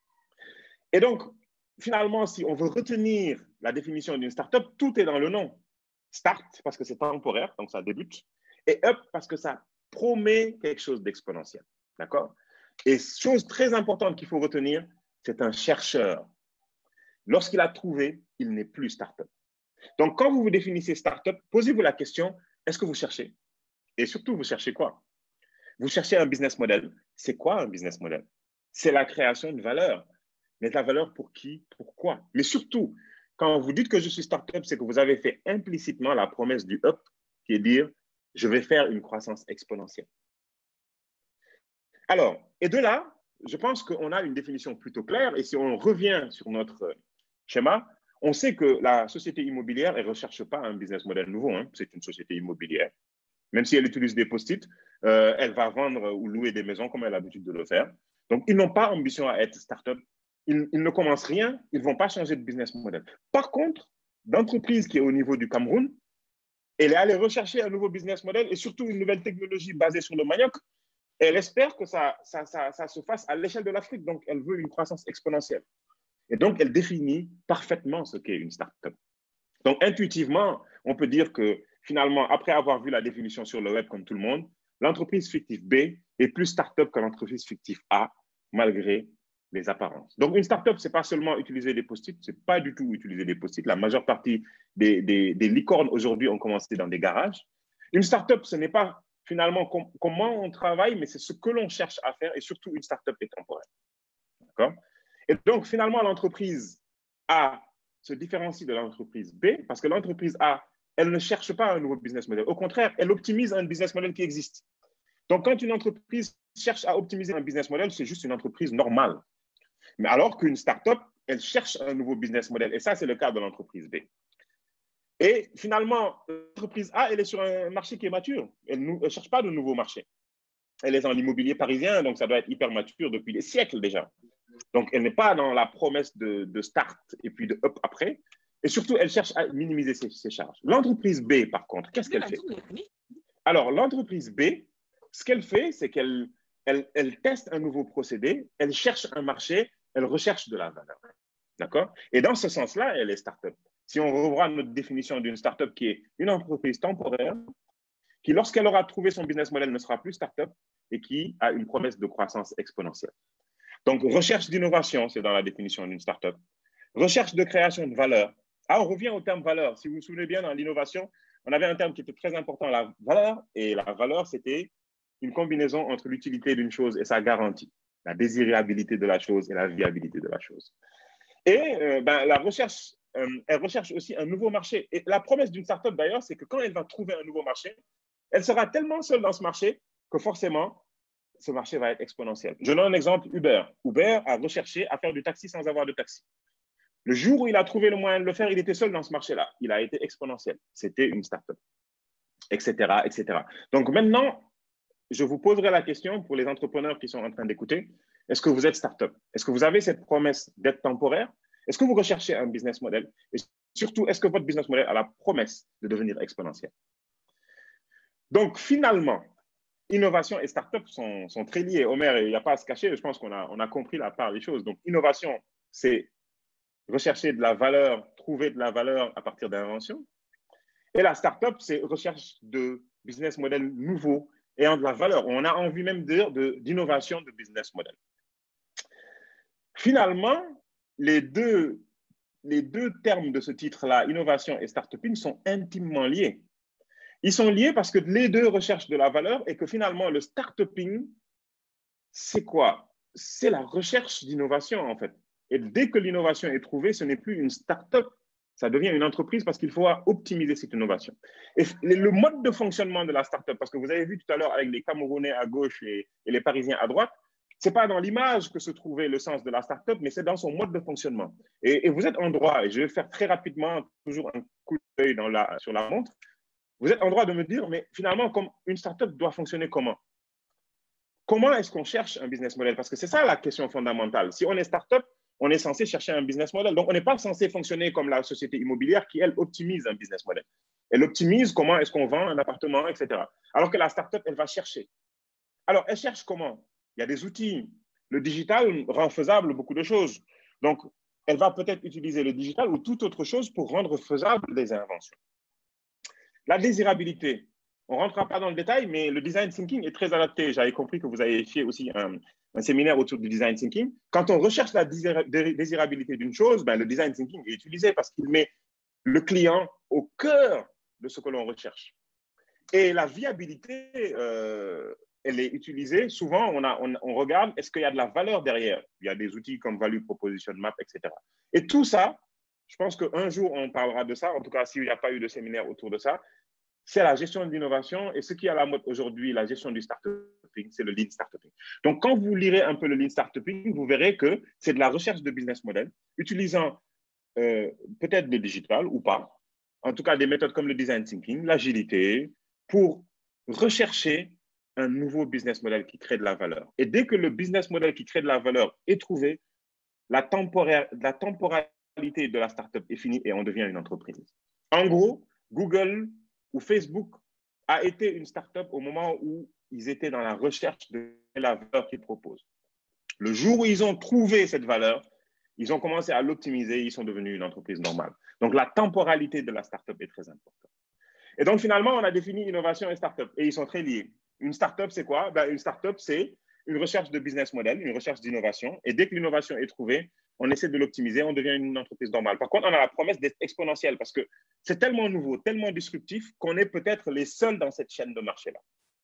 Et donc, finalement, si on veut retenir la définition d'une start-up, tout est dans le nom. Start parce que c'est temporaire, donc ça débute. Et up parce que ça promet quelque chose d'exponentiel. D'accord? Et chose très importante qu'il faut retenir, c'est un chercheur. Lorsqu'il a trouvé, il n'est plus start-up. Donc, quand vous vous définissez start-up, posez-vous la question, est-ce que vous cherchez? Et surtout, vous cherchez quoi? Vous cherchez un business model. C'est quoi un business model? C'est la création de valeur. Mais la valeur pour qui? Pourquoi? Mais surtout, quand vous dites que je suis start-up, c'est que vous avez fait implicitement la promesse du up, qui est dire, je vais faire une croissance exponentielle. Alors, et de là, je pense qu'on a une définition plutôt claire. Et si on revient sur notre schéma, on sait que la société immobilière, elle ne recherche pas un business model nouveau. Hein. C'est une société immobilière. Même si elle utilise des post-it, euh, elle va vendre ou louer des maisons comme elle a l'habitude de le faire. Donc, ils n'ont pas ambition à être start-up. Ils, ils ne commencent rien. Ils ne vont pas changer de business model. Par contre, l'entreprise qui est au niveau du Cameroun, elle est allée rechercher un nouveau business model et surtout une nouvelle technologie basée sur le manioc. Et elle espère que ça, ça, ça, ça se fasse à l'échelle de l'Afrique. Donc, elle veut une croissance exponentielle. Et donc, elle définit parfaitement ce qu'est une start-up. Donc, intuitivement, on peut dire que finalement, après avoir vu la définition sur le web comme tout le monde, l'entreprise fictive B est plus start-up que l'entreprise fictive A, malgré les apparences. Donc, une start-up, ce n'est pas seulement utiliser des post-it, ce n'est pas du tout utiliser des post-it. La majeure partie des, des, des licornes aujourd'hui ont commencé dans des garages. Une start-up, ce n'est pas finalement com comment on travaille, mais c'est ce que l'on cherche à faire et surtout, une start-up est temporaire. D'accord? Et donc, finalement, l'entreprise A se différencie de l'entreprise B parce que l'entreprise A, elle ne cherche pas un nouveau business model. Au contraire, elle optimise un business model qui existe. Donc, quand une entreprise cherche à optimiser un business model, c'est juste une entreprise normale. Mais alors qu'une start-up, elle cherche un nouveau business model. Et ça, c'est le cas de l'entreprise B. Et finalement, l'entreprise A, elle est sur un marché qui est mature. Elle ne cherche pas de nouveaux marchés. Elle est dans l'immobilier parisien, donc ça doit être hyper mature depuis des siècles déjà. Donc, elle n'est pas dans la promesse de, de start et puis de up après. Et surtout, elle cherche à minimiser ses, ses charges. L'entreprise B, par contre, qu'est-ce qu'elle fait? Alors, l'entreprise B, ce qu'elle fait, c'est qu'elle elle, elle teste un nouveau procédé, elle cherche un marché, elle recherche de la valeur. D'accord? Et dans ce sens-là, elle est start-up. Si on revoit notre définition d'une start-up qui est une entreprise temporaire, qui, lorsqu'elle aura trouvé son business model, ne sera plus start-up et qui a une promesse de croissance exponentielle. Donc, recherche d'innovation, c'est dans la définition d'une start-up. Recherche de création de valeur. Ah, on revient au terme valeur. Si vous vous souvenez bien, dans l'innovation, on avait un terme qui était très important, la valeur. Et la valeur, c'était une combinaison entre l'utilité d'une chose et sa garantie, la désirabilité de la chose et la viabilité de la chose. Et euh, ben, la recherche, euh, elle recherche aussi un nouveau marché. Et la promesse d'une start-up, d'ailleurs, c'est que quand elle va trouver un nouveau marché, elle sera tellement seule dans ce marché que forcément, ce marché va être exponentiel. Je donne un exemple, Uber. Uber a recherché à faire du taxi sans avoir de taxi. Le jour où il a trouvé le moyen de le faire, il était seul dans ce marché-là. Il a été exponentiel. C'était une start-up, et cetera, et cetera. Donc maintenant, je vous poserai la question pour les entrepreneurs qui sont en train d'écouter. Est-ce que vous êtes start-up? Est-ce que vous avez cette promesse d'être temporaire? Est-ce que vous recherchez un business model? Et surtout, est-ce que votre business model a la promesse de devenir exponentiel? Donc finalement, innovation et start-up sont, sont très liés. Omer, il n'y a pas à se cacher. Je pense qu'on a, on a compris la part des choses. Donc innovation, c'est rechercher de la valeur, trouver de la valeur à partir d'inventions. Et la start-up, c'est recherche de business model nouveaux ayant de la valeur. On a envie même de dire d'innovation de, de business model. Finalement, les deux, les deux termes de ce titre-là, innovation et start-uping, sont intimement liés. Ils sont liés parce que les deux recherchent de la valeur et que finalement, le start-uping, c'est quoi? C'est la recherche d'innovation, en fait. Et dès que l'innovation est trouvée, ce n'est plus une start-up, ça devient une entreprise parce qu'il faut optimiser cette innovation. Et le mode de fonctionnement de la start-up, parce que vous avez vu tout à l'heure avec les Camerounais à gauche et, et les Parisiens à droite, ce n'est pas dans l'image que se trouvait le sens de la start-up, mais c'est dans son mode de fonctionnement. Et, et vous êtes en droit, et je vais faire très rapidement toujours un coup d'œil sur la montre, vous êtes en droit de me dire, mais finalement, comme une start-up doit fonctionner comment? Comment est-ce qu'on cherche un business model? Parce que c'est ça la question fondamentale. Si on est start-up, on est censé chercher un business model. Donc, on n'est pas censé fonctionner comme la société immobilière qui, elle, optimise un business model. Elle optimise comment est-ce qu'on vend un appartement, et cetera. Alors que la start-up, elle va chercher. Alors, elle cherche comment? Il y a des outils. Le digital rend faisable beaucoup de choses. Donc, elle va peut-être utiliser le digital ou toute autre chose pour rendre faisable des inventions. La désirabilité, on ne rentrera pas dans le détail, mais le design thinking est très adapté. J'avais compris que vous avez fait aussi un, un séminaire autour du design thinking. Quand on recherche la désirabilité d'une chose, ben, le design thinking est utilisé parce qu'il met le client au cœur de ce que l'on recherche. Et la viabilité, euh, elle est utilisée. Souvent, on, a, on, on regarde, est-ce qu'il y a de la valeur derrière? Il y a des outils comme Value Proposition Map, et cetera. Et tout ça, je pense qu'un jour, on parlera de ça. En tout cas, s'il n'y a pas eu de séminaire autour de ça, c'est la gestion de l'innovation. Et ce qui est à la mode aujourd'hui, la gestion du startupping, c'est le lean startupping. Donc, quand vous lirez un peu le lean startupping, vous verrez que c'est de la recherche de business model, utilisant euh, peut-être le digital ou pas. En tout cas, des méthodes comme le design thinking, l'agilité, pour rechercher un nouveau business model qui crée de la valeur. Et dès que le business model qui crée de la valeur est trouvé, la, temporaire, la temporalité de la startup est finie et on devient une entreprise. En gros, Google ou Facebook a été une startup au moment où ils étaient dans la recherche de la valeur qu'ils proposent. Le jour où ils ont trouvé cette valeur, ils ont commencé à l'optimiser, ils sont devenus une entreprise normale. Donc, la temporalité de la startup est très importante. Et donc, finalement, on a défini innovation et startup et ils sont très liés. Une startup, c'est quoi? Ben, une startup, c'est une recherche de business model, une recherche d'innovation. Et dès que l'innovation est trouvée, on essaie de l'optimiser, on devient une entreprise normale. Par contre, on a la promesse d'être exponentielle parce que c'est tellement nouveau, tellement disruptif qu'on est peut-être les seuls dans cette chaîne de marché-là.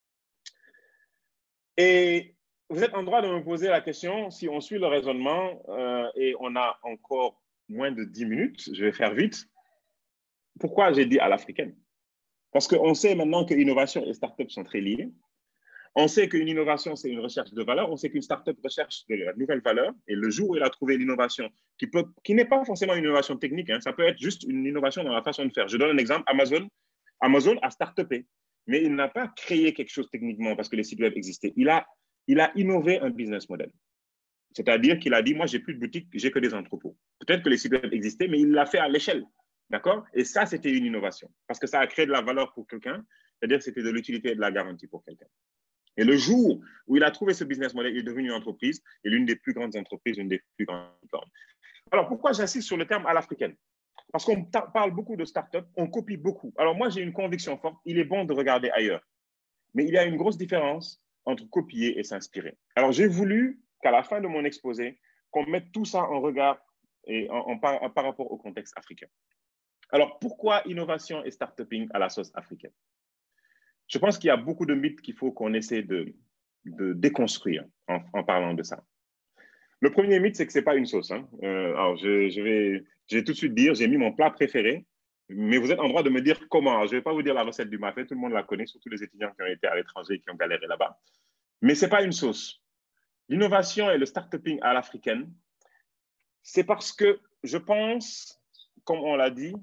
Et vous êtes en droit de me poser la question, si on suit le raisonnement euh, et on a encore moins de dix minutes, je vais faire vite, pourquoi j'ai dit à l'africaine? Parce qu'on sait maintenant que innovation et start-up sont très liées. On sait qu'une innovation, c'est une recherche de valeur. On sait qu'une start-up recherche de la nouvelle valeur. Et le jour où elle a trouvé l'innovation, qui, qui n'est pas forcément une innovation technique, hein, ça peut être juste une innovation dans la façon de faire. Je donne un exemple, Amazon. Amazon a start-upé, mais il n'a pas créé quelque chose techniquement parce que les sites web existaient. Il a, il a innové un business model. C'est-à-dire qu'il a dit, moi, j'ai plus de boutique, j'ai que des entrepôts. Peut-être que les sites web existaient, mais il l'a fait à l'échelle. D'accord? Et ça, c'était une innovation parce que ça a créé de la valeur pour quelqu'un, c'est-à-dire que c'était de l'utilité et de la garantie pour quelqu'un. Et le jour où il a trouvé ce business model, il est devenu une entreprise et l'une des plus grandes entreprises, l'une des plus grandes licornes. Alors, pourquoi j'insiste sur le terme à l'africaine? Parce qu'on parle beaucoup de start-up, on copie beaucoup. Alors, moi, j'ai une conviction forte, il est bon de regarder ailleurs. Mais il y a une grosse différence entre copier et s'inspirer. Alors, j'ai voulu qu'à la fin de mon exposé, qu'on mette tout ça en regard et en, en, par, par rapport au contexte africain. Alors, pourquoi innovation et start-uping à la sauce africaine? Je pense qu'il y a beaucoup de mythes qu'il faut qu'on essaie de, de déconstruire en, en parlant de ça. Le premier mythe, c'est que ce n'est pas une sauce. Hein. Euh, alors, je, je, vais, je vais tout de suite dire, j'ai mis mon plat préféré, mais vous êtes en droit de me dire comment. Je ne vais pas vous dire la recette du mafé, tout le monde la connaît, surtout les étudiants qui ont été à l'étranger et qui ont galéré là-bas. Mais ce n'est pas une sauce. L'innovation et le start-uping à l'africaine, c'est parce que je pense, comme on l'a dit,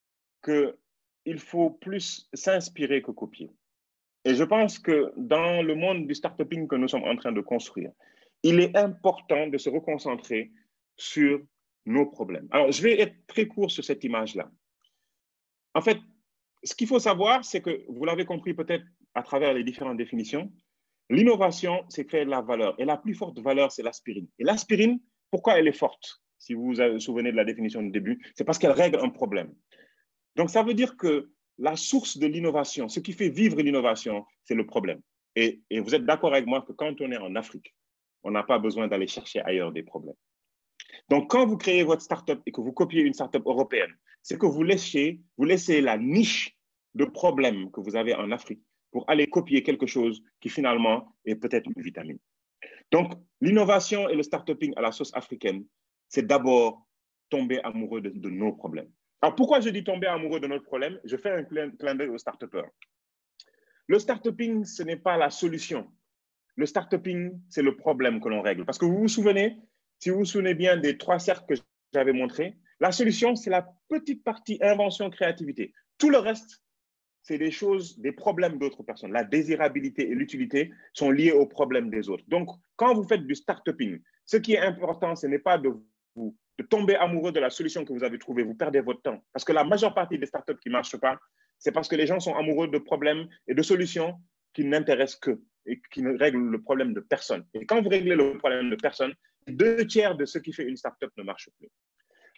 qu'il faut plus s'inspirer que copier. Et je pense que dans le monde du start-uping que nous sommes en train de construire, il est important de se reconcentrer sur nos problèmes. Alors, je vais être très court sur cette image-là. En fait, ce qu'il faut savoir, c'est que, vous l'avez compris peut-être à travers les différentes définitions, l'innovation, c'est créer de la valeur. Et la plus forte valeur, c'est l'aspirine. Et l'aspirine, pourquoi elle est forte? Si vous vous souvenez de la définition du début, c'est parce qu'elle règle un problème. Donc, ça veut dire que la source de l'innovation, ce qui fait vivre l'innovation, c'est le problème. Et, et vous êtes d'accord avec moi que quand on est en Afrique, on n'a pas besoin d'aller chercher ailleurs des problèmes. Donc, quand vous créez votre start-up et que vous copiez une start-up européenne, c'est que vous laissez, vous laissez la niche de problèmes que vous avez en Afrique pour aller copier quelque chose qui finalement est peut-être une vitamine. Donc, l'innovation et le start-uping à la sauce africaine, c'est d'abord tomber amoureux de, de nos problèmes. Alors, pourquoi je dis tomber amoureux de notre problème? Je fais un clin, clin d'œil aux start-upers. Le start-uping, ce n'est pas la solution. Le start-uping, c'est le problème que l'on règle. Parce que vous vous souvenez, si vous vous souvenez bien des trois cercles que j'avais montrés, la solution, c'est la petite partie invention, créativité. Tout le reste, c'est des choses, des problèmes d'autres personnes. La désirabilité et l'utilité sont liés aux problèmes des autres. Donc, quand vous faites du start-uping, ce qui est important, ce n'est pas de vous de tomber amoureux de la solution que vous avez trouvée. Vous perdez votre temps. Parce que la majeure partie des startups qui ne marchent pas, c'est parce que les gens sont amoureux de problèmes et de solutions qui n'intéressent qu'eux et qui ne règlent le problème de personne. Et quand vous réglez le problème de personne, deux tiers de ce qui fait une startup ne marche plus.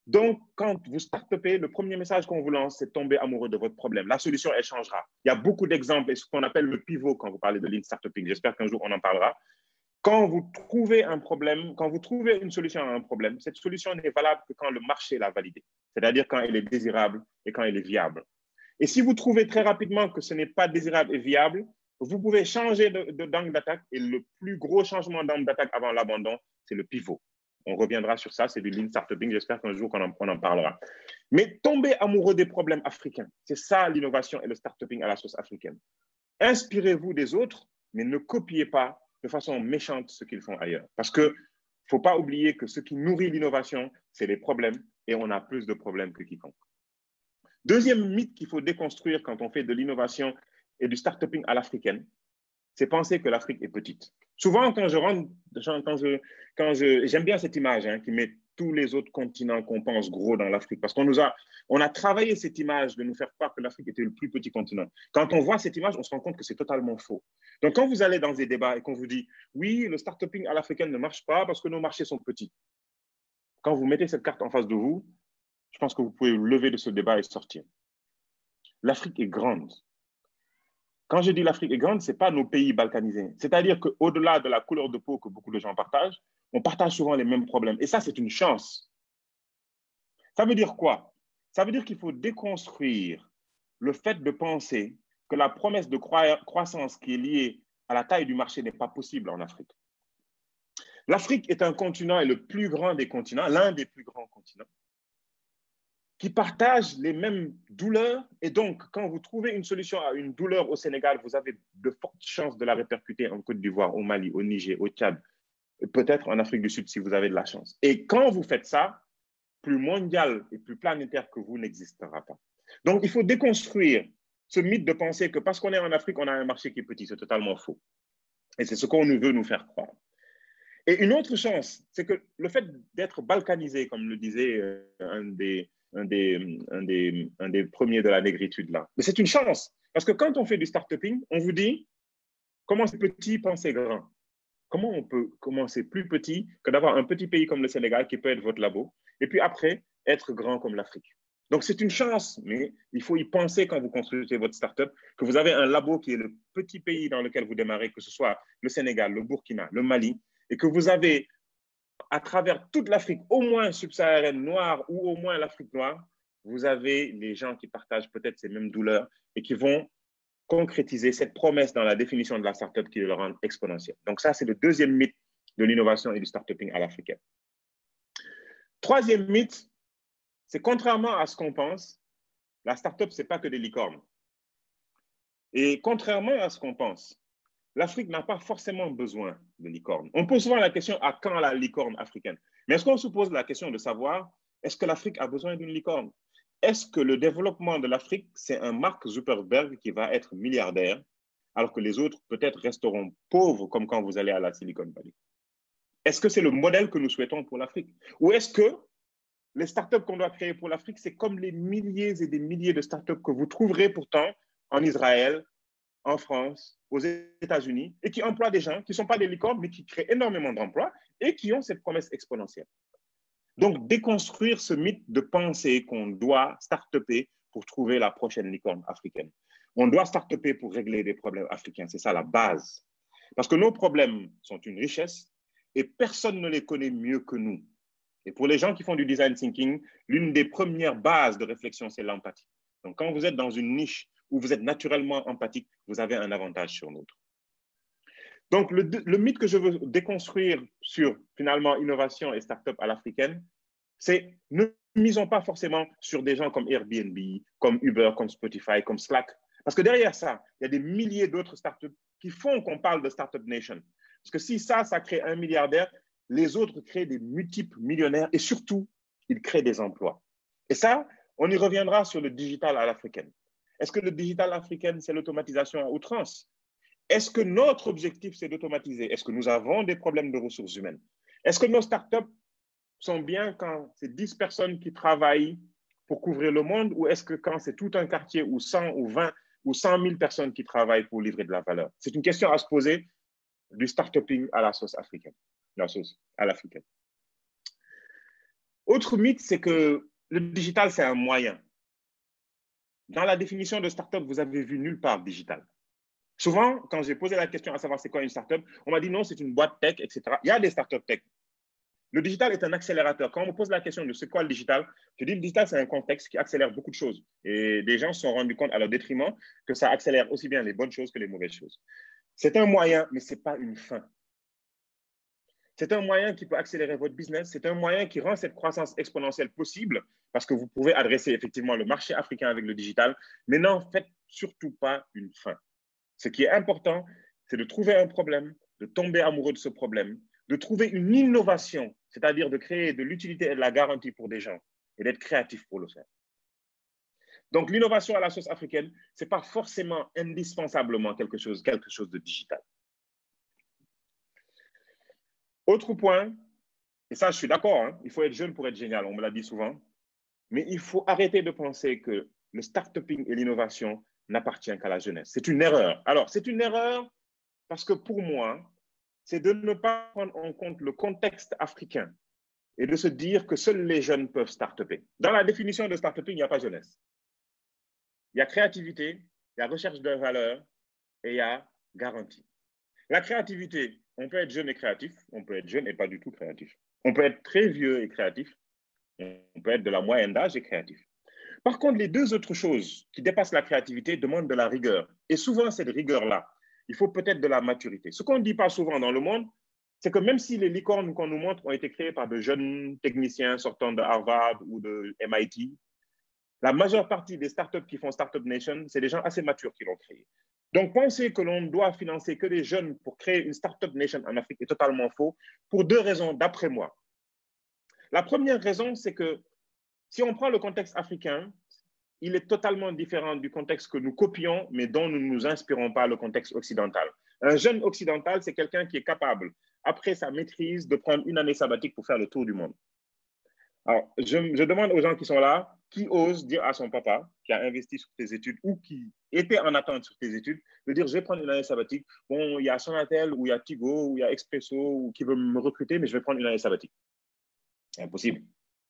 Donc, quand vous start-upez, le premier message qu'on vous lance, c'est tomber amoureux de votre problème. La solution, elle changera. Il y a beaucoup d'exemples, et ce qu'on appelle le pivot quand vous parlez de lean startupping. J'espère qu'un jour, on en parlera. Quand vous trouvez un problème, quand vous trouvez une solution à un problème, cette solution n'est valable que quand le marché l'a validée, c'est-à-dire quand elle est désirable et quand elle est viable. Et si vous trouvez très rapidement que ce n'est pas désirable et viable, vous pouvez changer d'angle d'attaque, et le plus gros changement d'angle d'attaque avant l'abandon, c'est le pivot. On reviendra sur ça, c'est du lean startupping, j'espère qu'un jour on en, on en parlera. Mais tomber amoureux des problèmes africains, c'est ça l'innovation et le startupping à la sauce africaine. Inspirez-vous des autres, mais ne copiez pas de façon méchante ce qu'ils font ailleurs. Parce qu'il ne faut pas oublier que ce qui nourrit l'innovation, c'est les problèmes, et on a plus de problèmes que quiconque. Deuxième mythe qu'il faut déconstruire quand on fait de l'innovation et du startupping à l'africaine, c'est penser que l'Afrique est petite. Souvent, quand je rentre, quand je, quand je, j'aime bien cette image hein, qui met tous les autres continents qu'on pense gros dans l'Afrique, parce qu'on nous a, on a travaillé cette image de nous faire croire que l'Afrique était le plus petit continent. Quand on voit cette image, on se rend compte que c'est totalement faux. Donc, quand vous allez dans des débats et qu'on vous dit, oui, le startupping à l'africaine ne marche pas parce que nos marchés sont petits. Quand vous mettez cette carte en face de vous, je pense que vous pouvez vous lever de ce débat et sortir. L'Afrique est grande. Quand je dis l'Afrique est grande, ce n'est pas nos pays balkanisés. C'est-à-dire qu'au-delà de la couleur de peau que beaucoup de gens partagent, on partage souvent les mêmes problèmes. Et ça, c'est une chance. Ça veut dire quoi? Ça veut dire qu'il faut déconstruire le fait de penser que la promesse de croissance qui est liée à la taille du marché n'est pas possible en Afrique. L'Afrique est un continent et le plus grand des continents, l'un des plus grands continents, qui partagent les mêmes douleurs. Et donc, quand vous trouvez une solution à une douleur au Sénégal, vous avez de fortes chances de la répercuter en Côte d'Ivoire, au Mali, au Niger, au Tchad, peut-être en Afrique du Sud si vous avez de la chance. Et quand vous faites ça, plus mondial et plus planétaire que vous n'existera pas. Donc, il faut déconstruire ce mythe de penser que parce qu'on est en Afrique, on a un marché qui est petit. C'est totalement faux. Et c'est ce qu'on veut nous faire croire. Et une autre chance, c'est que le fait d'être balkanisé, comme le disait un des... Un des, un, des, un des premiers de la négritude là. Mais c'est une chance, parce que quand on fait du start-uping, on vous dit, commencez petit, pensez grand. Comment on peut commencer plus petit que d'avoir un petit pays comme le Sénégal qui peut être votre labo, et puis après, être grand comme l'Afrique. Donc c'est une chance, mais il faut y penser quand vous construisez votre start-up, que vous avez un labo qui est le petit pays dans lequel vous démarrez, que ce soit le Sénégal, le Burkina, le Mali, et que vous avez à travers toute l'Afrique, au moins subsaharienne noire ou au moins l'Afrique noire, vous avez les gens qui partagent peut-être ces mêmes douleurs et qui vont concrétiser cette promesse dans la définition de la start-up qui le rend exponentielle. Donc ça, c'est le deuxième mythe de l'innovation et du start-uping à l'africaine. Troisième mythe, c'est contrairement à ce qu'on pense, la start-up, ce n'est pas que des licornes. Et contrairement à ce qu'on pense, l'Afrique n'a pas forcément besoin de licorne. On pose souvent la question à quand la licorne africaine? Mais est-ce qu'on se pose la question de savoir, est-ce que l'Afrique a besoin d'une licorne? Est-ce que le développement de l'Afrique, c'est un Mark Zuckerberg qui va être milliardaire, alors que les autres peut-être resteront pauvres, comme quand vous allez à la Silicon Valley? Est-ce que c'est le modèle que nous souhaitons pour l'Afrique? Ou est-ce que les startups qu'on doit créer pour l'Afrique, c'est comme les milliers et des milliers de startups que vous trouverez pourtant en Israël, en France, aux États-Unis, et qui emploient des gens qui ne sont pas des licornes, mais qui créent énormément d'emplois et qui ont cette promesse exponentielle. Donc, déconstruire ce mythe de penser qu'on doit start-upper pour trouver la prochaine licorne africaine. On doit start-upper pour régler des problèmes africains. C'est ça la base. Parce que nos problèmes sont une richesse et personne ne les connaît mieux que nous. Et pour les gens qui font du design thinking, l'une des premières bases de réflexion, c'est l'empathie. Donc, quand vous êtes dans une niche où vous êtes naturellement empathique, vous avez un avantage sur l'autre. Donc, le, le mythe que je veux déconstruire sur, finalement, innovation et start-up à l'africaine, c'est ne misons pas forcément sur des gens comme Airbnb, comme Uber, comme Spotify, comme Slack. Parce que derrière ça, il y a des milliers d'autres start-up qui font qu'on parle de Startup Nation. Parce que si ça, ça crée un milliardaire, les autres créent des multiples millionnaires et surtout, ils créent des emplois. Et ça, on y reviendra sur le digital à l'africaine. Est-ce que le digital africain, c'est l'automatisation à outrance? Est-ce que notre objectif, c'est d'automatiser? Est-ce que nous avons des problèmes de ressources humaines? Est-ce que nos startups sont bien quand c'est dix personnes qui travaillent pour couvrir le monde ou est-ce que quand c'est tout un quartier ou cent ou vingt ou cent mille personnes qui travaillent pour livrer de la valeur? C'est une question à se poser du start-uping à la sauce africaine, la sauce à l'africaine. Autre mythe, c'est que le digital, c'est un moyen. Dans la définition de start-up, vous avez vu nulle part digital. Souvent, quand j'ai posé la question à savoir c'est quoi une start-up, on m'a dit non, c'est une boîte tech, et cetera. Il y a des start-up tech. Le digital est un accélérateur. Quand on me pose la question de c'est quoi le digital, je dis le digital, c'est un contexte qui accélère beaucoup de choses. Et des gens se sont rendus compte à leur détriment que ça accélère aussi bien les bonnes choses que les mauvaises choses. C'est un moyen, mais ce n'est pas une fin. C'est un moyen qui peut accélérer votre business. C'est un moyen qui rend cette croissance exponentielle possible parce que vous pouvez adresser effectivement le marché africain avec le digital, mais n'en faites surtout pas une fin. Ce qui est important, c'est de trouver un problème, de tomber amoureux de ce problème, de trouver une innovation, c'est-à-dire de créer de l'utilité et de la garantie pour des gens et d'être créatif pour le faire. Donc, l'innovation à la sauce africaine, ce n'est pas forcément indispensablement quelque chose, quelque chose de digital. Autre point, et ça, je suis d'accord, hein, il faut être jeune pour être génial, on me l'a dit souvent, mais il faut arrêter de penser que le start-uping et l'innovation n'appartient qu'à la jeunesse. C'est une erreur. Alors, c'est une erreur parce que pour moi, c'est de ne pas prendre en compte le contexte africain et de se dire que seuls les jeunes peuvent start-upper. Dans la définition de start-uping, il n'y a pas jeunesse. Il y a créativité, il y a recherche de valeur et il y a garantie. La créativité, on peut être jeune et créatif, on peut être jeune et pas du tout créatif. On peut être très vieux et créatif, on peut être de la moyenne d'âge et créatif. Par contre, les deux autres choses qui dépassent la créativité demandent de la rigueur. Et souvent, cette rigueur-là, il faut peut-être de la maturité. Ce qu'on ne dit pas souvent dans le monde, c'est que même si les licornes qu'on nous montre ont été créées par de jeunes techniciens sortant de Harvard ou de M I T, la majeure partie des startups qui font Startup Nation, c'est des gens assez matures qui l'ont créé. Donc, penser que l'on doit financer que des jeunes pour créer une Startup Nation en Afrique est totalement faux pour deux raisons, d'après moi. La première raison, c'est que si on prend le contexte africain, il est totalement différent du contexte que nous copions, mais dont nous ne nous inspirons pas, le contexte occidental. Un jeune occidental, c'est quelqu'un qui est capable, après sa maîtrise, de prendre une année sabbatique pour faire le tour du monde. Alors, je, je demande aux gens qui sont là, qui osent dire à son papa, qui a investi sur tes études ou qui était en attente sur tes études, de dire, je vais prendre une année sabbatique. Bon, il y a Sonatel, ou il y a Tigo, ou il y a Expresso, ou qui veut me recruter, mais je vais prendre une année sabbatique. C'est impossible.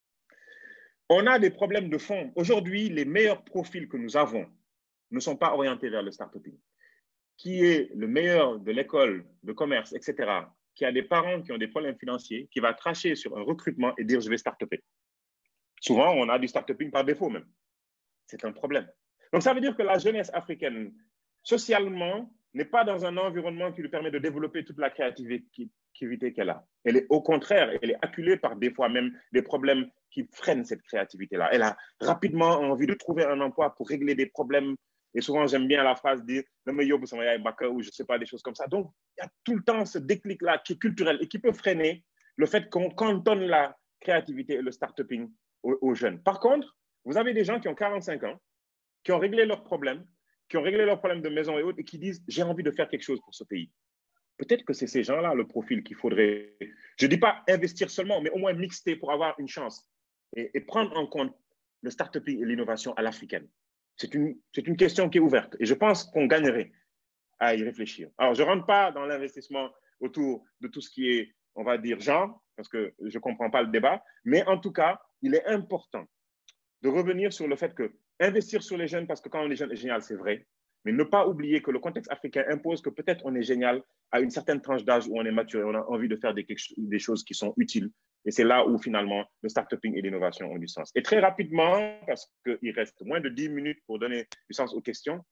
On a des problèmes de fond. Aujourd'hui, les meilleurs profils que nous avons ne sont pas orientés vers le start-uping. Qui est le meilleur de l'école de commerce, et cetera, qui a des parents qui ont des problèmes financiers, qui va cracher sur un recrutement et dire « je vais start-upper ». Souvent, on a du start-uping par défaut même. C'est un problème. Donc, ça veut dire que la jeunesse africaine, socialement, n'est pas dans un environnement qui lui permet de développer toute la créativité qu'elle a. Elle est au contraire, elle est acculée par des fois même des problèmes qui freinent cette créativité-là. Elle a rapidement envie de trouver un emploi pour régler des problèmes. Et souvent, j'aime bien la phrase dire « ou je ne sais pas, des choses comme ça ». Donc, il y a tout le temps ce déclic-là qui est culturel et qui peut freiner le fait qu'on cantonne la créativité et le start-uping aux, aux jeunes. Par contre, vous avez des gens qui ont quarante-cinq ans, qui ont réglé leurs problèmes, qui ont réglé leurs problèmes de maison et autres, et qui disent « j'ai envie de faire quelque chose pour ce pays ». Peut-être que c'est ces gens-là le profil qu'il faudrait, je ne dis pas investir seulement, mais au moins mixer pour avoir une chance et, et prendre en compte le start-uping et l'innovation à l'africaine. C'est une, c'est une question qui est ouverte et je pense qu'on gagnerait à y réfléchir. Alors, je ne rentre pas dans l'investissement autour de tout ce qui est, on va dire, genre, parce que je ne comprends pas le débat, mais en tout cas, il est important de revenir sur le fait que investir sur les jeunes, parce que quand on est jeune, est génial, c'est vrai, mais ne pas oublier que le contexte africain impose que peut-être on est génial à une certaine tranche d'âge où on est mature et on a envie de faire des, des choses qui sont utiles. Et c'est là où finalement le start-uping et l'innovation ont du sens. Et très rapidement, parce qu'il reste moins de dix minutes pour donner du sens aux questions,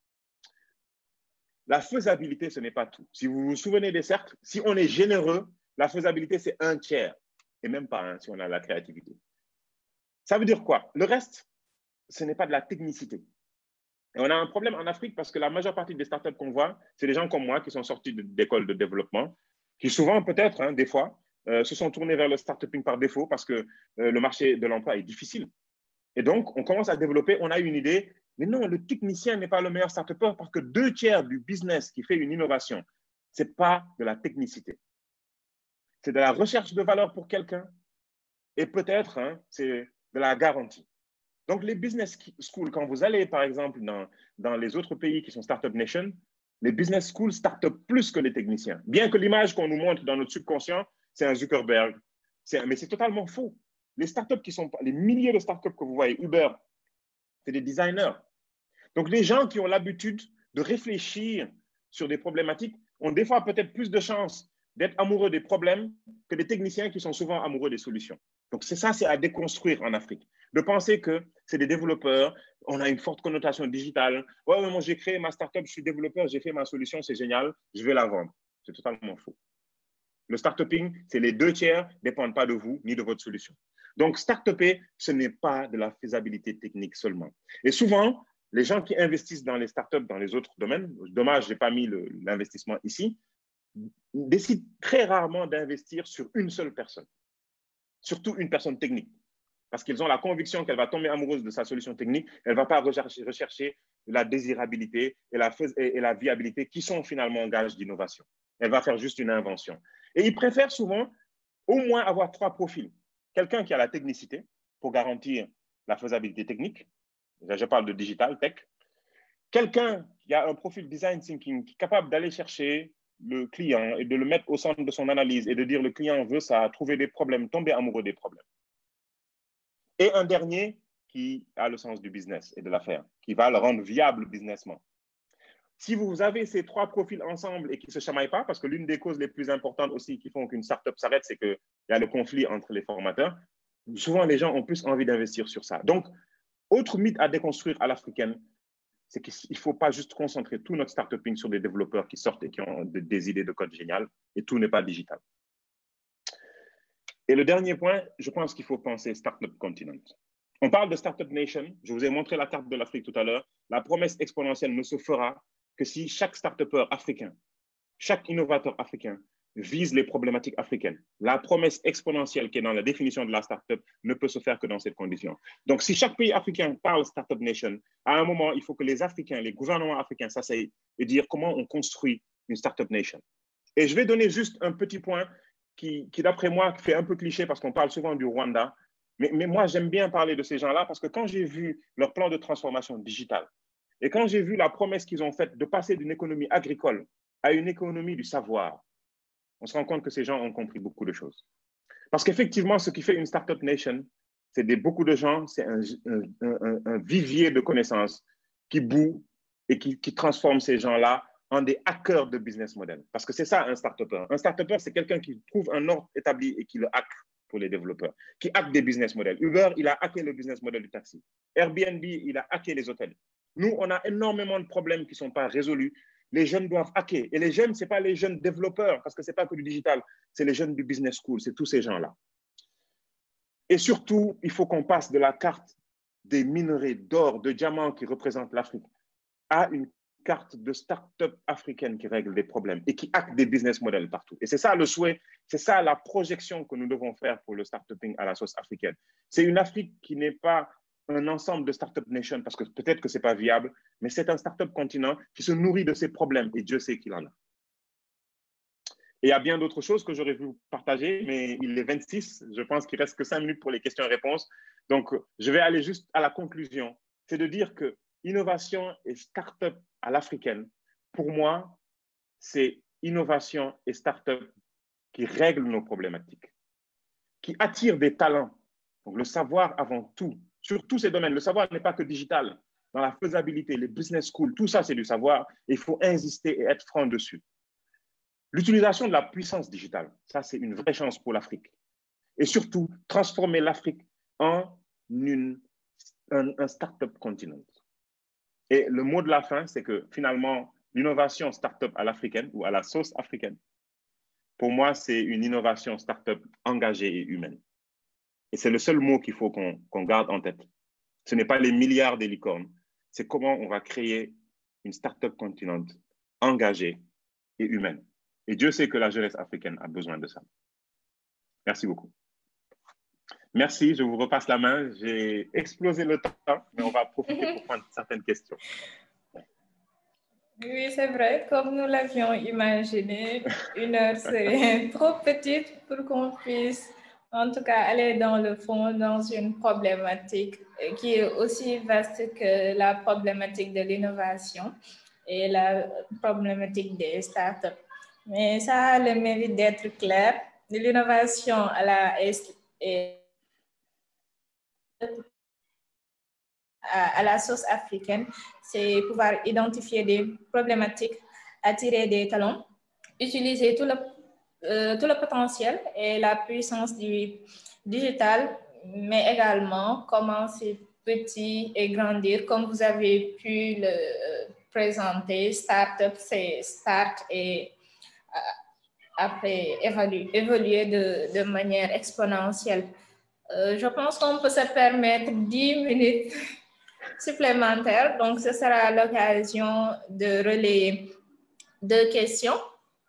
la faisabilité, ce n'est pas tout. Si vous vous souvenez des cercles, si on est généreux, la faisabilité, c'est un tiers. Et même pas un si on a la créativité. Ça veut dire quoi? Le reste, ce n'est pas de la technicité. Et on a un problème en Afrique parce que la majeure partie des startups qu'on voit, c'est des gens comme moi qui sont sortis d'écoles de développement, qui souvent, peut-être, hein, des fois, euh, se sont tournés vers le start-uping par défaut parce que euh, le marché de l'emploi est difficile. Et donc, on commence à développer, on a une idée, mais non, le technicien n'est pas le meilleur start-upper parce que deux tiers du business qui fait une innovation, ce n'est pas de la technicité. C'est de la recherche de valeur pour quelqu'un et peut-être, hein, c'est de la garantie. Donc, les business schools, quand vous allez, par exemple, dans, dans les autres pays qui sont Startup Nation, les business schools startup plus que les techniciens. Bien que l'image qu'on nous montre dans notre subconscient, c'est un Zuckerberg. C'est, mais c'est totalement faux. les startups qui sont, les milliers de startups que vous voyez, Uber, c'est des designers. Donc, les gens qui ont l'habitude de réfléchir sur des problématiques ont des fois peut-être plus de chances d'être amoureux des problèmes que des techniciens qui sont souvent amoureux des solutions. Donc, c'est ça, c'est à déconstruire en Afrique. De penser que c'est des développeurs, on a une forte connotation digitale. Ouais, ouais, moi, j'ai créé ma startup, je suis développeur, j'ai fait ma solution, c'est génial, je vais la vendre. C'est totalement faux. Le start-uping, c'est les deux tiers ne dépendent pas de vous ni de votre solution. Donc, start-upper, ce n'est pas de la faisabilité technique seulement. Et souvent, les gens qui investissent dans les startups, dans les autres domaines, dommage, je n'ai pas mis l'investissement ici, décident très rarement d'investir sur une seule personne, surtout une personne technique, parce qu'ils ont la conviction qu'elle va tomber amoureuse de sa solution technique, elle ne va pas rechercher, rechercher la désirabilité et la, et la viabilité qui sont finalement un gage d'innovation. Elle va faire juste une invention. Et ils préfèrent souvent au moins avoir trois profils. Quelqu'un qui a la technicité pour garantir la faisabilité technique, je parle de digital, tech. Quelqu'un qui a un profil design thinking, qui est capable d'aller chercher le client et de le mettre au centre de son analyse et de dire le client veut ça, trouver des problèmes, tomber amoureux des problèmes. Et un dernier qui a le sens du business et de l'affaire, qui va le rendre viable businessment. Si vous avez ces trois profils ensemble et qui ne se chamaillent pas, parce que l'une des causes les plus importantes aussi qui font qu'une startup s'arrête, c'est qu'il y a le conflit entre les formateurs, souvent les gens ont plus envie d'investir sur ça. Donc, autre mythe à déconstruire à l'africaine, c'est qu'il ne faut pas juste concentrer tout notre startuping sur des développeurs qui sortent et qui ont des idées de code géniales, et tout n'est pas digital. Et le dernier point, je pense qu'il faut penser Startup Continent. On parle de Startup Nation. Je vous ai montré la carte de l'Afrique tout à l'heure. La promesse exponentielle ne se fera que si chaque start-upper africain, chaque innovateur africain vise les problématiques africaines. La promesse exponentielle qui est dans la définition de la start-up ne peut se faire que dans cette condition. Donc, si chaque pays africain parle Startup Nation, à un moment, il faut que les Africains, les gouvernements africains s'asseyent et dire comment on construit une Startup Nation. Et je vais donner juste un petit point qui, qui d'après moi, fait un peu cliché parce qu'on parle souvent du Rwanda. Mais, mais moi, j'aime bien parler de ces gens-là parce que quand j'ai vu leur plan de transformation digitale et quand j'ai vu la promesse qu'ils ont faite de passer d'une économie agricole à une économie du savoir, on se rend compte que ces gens ont compris beaucoup de choses. Parce qu'effectivement, ce qui fait une Startup Nation, c'est des, beaucoup de gens, c'est un, un, un, un vivier de connaissances qui bout et qui, qui transforme ces gens-là en des hackers de business model. Parce que c'est ça un start-upper. Un start-upper, c'est quelqu'un qui trouve un ordre établi et qui le hack pour les développeurs, qui hack des business models. Uber, il a hacké le business model du taxi. Airbnb, il a hacké les hôtels. Nous, on a énormément de problèmes qui ne sont pas résolus. Les jeunes doivent hacker. Et les jeunes, ce n'est pas les jeunes développeurs, parce que ce n'est pas que du digital, c'est les jeunes du business school, c'est tous ces gens-là. Et surtout, il faut qu'on passe de la carte des minerais d'or, de diamants qui représentent l'Afrique, à une carte de start-up africaine qui règle des problèmes et qui hack des business models partout. Et c'est ça le souhait, c'est ça la projection que nous devons faire pour le start-uping à la sauce africaine. C'est une Afrique qui n'est pas un ensemble de start-up nation, parce que peut-être que ce n'est pas viable, mais c'est un start-up continent qui se nourrit de ses problèmes, et Dieu sait qu'il en a. Et il y a bien d'autres choses que j'aurais voulu partager, mais il est vingt-six, je pense qu'il ne reste que cinq minutes pour les questions et réponses. Donc, je vais aller juste à la conclusion. C'est de dire que innovation et start-up à l'africaine, pour moi, c'est innovation et start-up qui règlent nos problématiques, qui attirent des talents. Donc, le savoir avant tout, sur tous ces domaines. Le savoir n'est pas que digital. Dans la faisabilité, les business schools, tout ça, c'est du savoir. Et il faut insister et être franc dessus. L'utilisation de la puissance digitale, ça, c'est une vraie chance pour l'Afrique. Et surtout, transformer l'Afrique en une, un, un start-up continent. Et le mot de la fin, c'est que finalement, l'innovation start-up à l'africaine ou à la sauce africaine, pour moi, c'est une innovation start-up engagée et humaine. Et c'est le seul mot qu'il faut qu'on qu'on garde en tête. Ce n'est pas les milliards des licornes, c'est comment on va créer une start-up continente engagée et humaine. Et Dieu sait que la jeunesse africaine a besoin de ça. Merci beaucoup. Merci, je vous repasse la main. J'ai explosé le temps, mais on va profiter pour prendre certaines questions. Oui, c'est vrai, comme nous l'avions imaginé, une heure serait trop petite pour qu'on puisse, en tout cas, aller dans le fond, dans une problématique qui est aussi vaste que la problématique de l'innovation et la problématique des startups. Mais ça a le mérite d'être clair. L'innovation est à, à la sauce africaine, c'est pouvoir identifier des problématiques, attirer des talents, utiliser tout le, euh, tout le potentiel et la puissance du digital, mais également commencer petit et grandir, comme vous avez pu le présenter. Startup, c'est start et euh, après évoluer, évoluer de, de manière exponentielle. Euh, je pense qu'on peut se permettre dix minutes supplémentaires, donc ce sera l'occasion de relayer deux questions.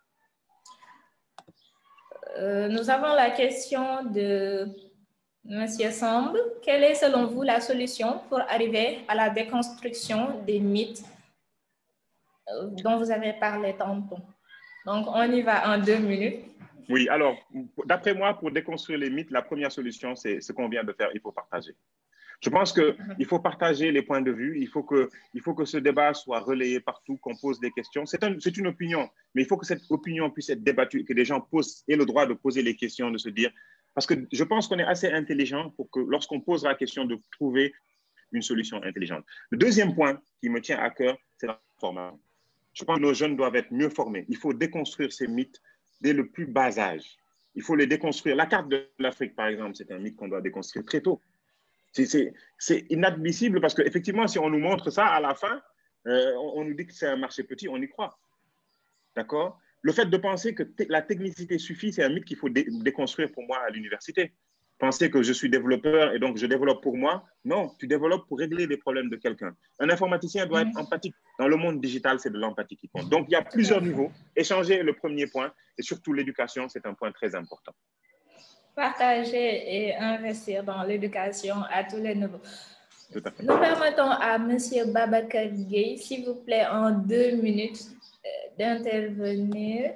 Euh, nous avons la question de Monsieur Samb. Quelle est selon vous la solution pour arriver à la déconstruction des mythes euh, dont vous avez parlé tantôt? Donc, on y va en deux minutes. Oui, alors, d'après moi, pour déconstruire les mythes, la première solution, c'est ce qu'on vient de faire, il faut partager. Je pense qu'il faut partager les points de vue, il faut que, il faut que ce débat soit relayé partout, qu'on pose des questions. C'est un, une opinion, mais il faut que cette opinion puisse être débattue, que les gens posent, aient le droit de poser les questions, de se dire… Parce que je pense qu'on est assez intelligent pour que lorsqu'on pose la question, de trouver une solution intelligente. Le deuxième point qui me tient à cœur, c'est la formation. Je pense que nos jeunes doivent être mieux formés. Il faut déconstruire ces mythes dès le plus bas âge. Il faut les déconstruire. La carte de l'Afrique, par exemple, c'est un mythe qu'on doit déconstruire très tôt. C'est inadmissible parce qu'effectivement, si on nous montre ça à la fin, euh, on, on nous dit que c'est un marché petit, on y croit. D'accord? Le fait de penser que la technicité suffit, c'est un mythe qu'il faut dé déconstruire pour moi à l'université. Penser que je suis développeur et donc je développe pour moi, non, tu développes pour régler les problèmes de quelqu'un. Un informaticien doit être empathique. Dans le monde digital, c'est de l'empathie qui compte. Donc, il y a plusieurs niveaux. Échanger est le premier point et surtout l'éducation, c'est un point très important. Partager et investir dans l'éducation à tous les niveaux. Tout à fait. Nous permettons à M. Babacar Gueye, s'il vous plaît, en deux minutes euh, d'intervenir.